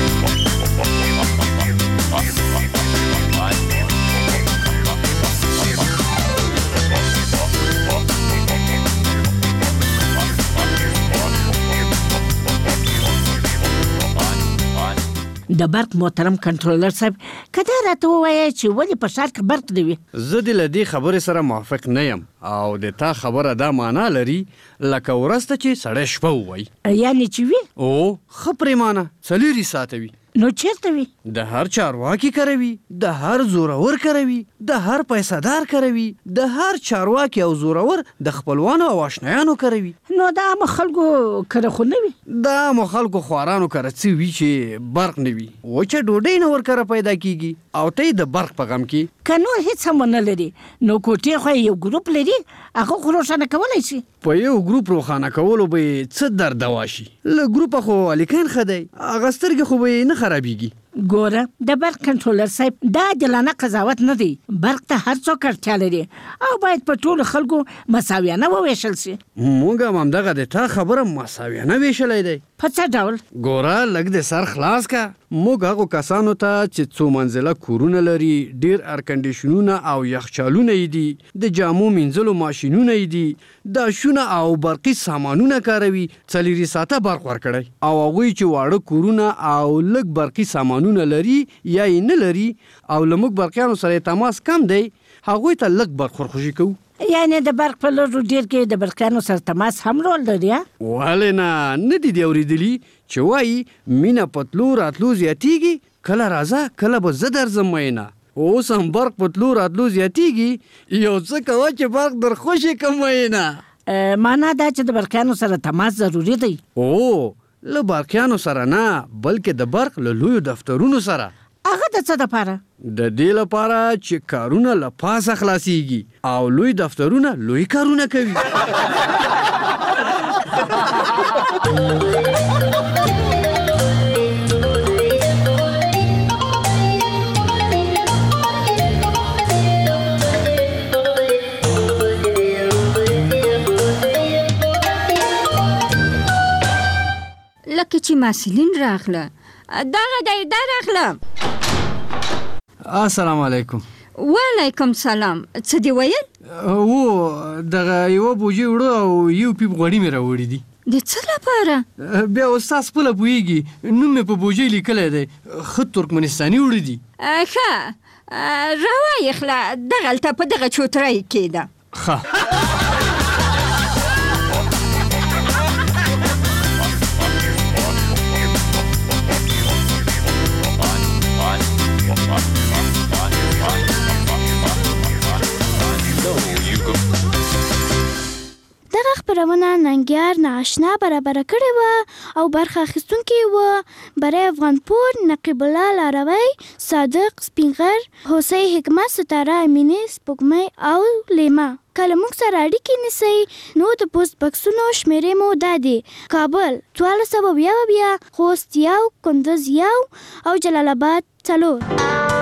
د برق محترم کنټرولر صاحب، که دا راته ووایه چې ولې په ښار کې برق نه وي؟ زه دې له دې خبرې سره موافق نه یم او د تا خبره دا معنا لري لکه ورسته چې سړی شپه ووایي. یعنې چې وي؟ او ښه پرېمانه څلورې ساعته وي. نو چیرته وي؟ د هر چارواکي کروي، د هر زورور کروي، د هر پیسهدار کروي، د هر چارواکي او زورور د خپلوانو او آشنایانو کروي. نو د عامو خلکو کره خو نه وي؟ د عامو خلکو خوارانو کره څه وي چې برق نه وي، وچه ډوډۍ نه ورکره پیدا کیږي او ته د برق په غم کې. که نور هېڅ هم ونه لري نو کوټې خو یو ګروپ لري، هغه خو روښانه کولی شي. په یو ګروپ روښانه کولو به یې څه درد دوا شي؟ له ګروپه خو الیکین ښه دی، هغه سترګې خو به یې نه خرابېږي. ګوره د برق کنټرولر صاحب، دا عادلانه قضاوت نه دی. برق ته هر څوک اړتیا لري او باید په ټولو خلکو مساویانه وویشل شي. موږ هم همدغه د تا خبره مساویانه ویشلی دی. په څه ډول؟ ګوره لږ د سر خلاص کا. موږ هغو کسانو ته چې څو منزله کورونه لري، ډېر ایرکنډیشنونه او یخچالونه یې دي، د جامو مینځلو ماشینونه یې دي، داشونه او برقي سامانونه کاروي، څلېرې ساعته برق ورکړی او هغوی چې واړه کورونه او لږ برقي سامانونه لري یا یې نه لري او له موږ برقیانو سره تماس کم دی، هغوی ته لږ برق ورخوشي کوو. یعنی د برق په لور ډیر کې د برقیانو سره تماس هم رول لري؟ ولې نه نه دي دی اوریدلی چې وایي مینه پتلو راتلو زیاتیږي کله راځه کله به زه درځم میینه. اوس هم برق پتلو راتلو زیاتیږي یو څه کوه چې برق در خوشې کم میینه. معنا دا چې د برقیانو سره تماس ضروری دی؟ او له برقیانو سره نه بلکې د برق له لویو دفترونو سره. هغه د څه لپاره؟ د دې لپاره چې کارونه له پاسه خلاصيږي او لوی دفترونه لوی کارونه کوي. لکه چې محصلین راغله دغه دی دا راغله. السلام علیکم. وعلیکم سلام. څه دی ویل؟ و دغه یو بوجي وړو او یو پیپ غوړی مې راوړی دي. د څه لپاره؟ بیا استاد خپل پوهیږي نوم مې په بوجي لیکلی دی ښه ترکمنستاني وړي دي. ښه راوایخله دغلته په دغه چوترۍ کې ده. ښه دغه خبرونه ننګیار ناشنا برابر کړې وه او برخه اخیستونکي وه برای افغانپور نقیب الله لاروی، صادق سپینغر، حسین حکمت، ستاره امینی، سپوږمۍ او لیما. کله موږ سره اړیکې نیسئ نو د پوسټ بکسونو شمیرې مو دا دي: کابل څوارلس سوه اویا اویا، خوست یو، کندوز یو او جلال آباد څلور.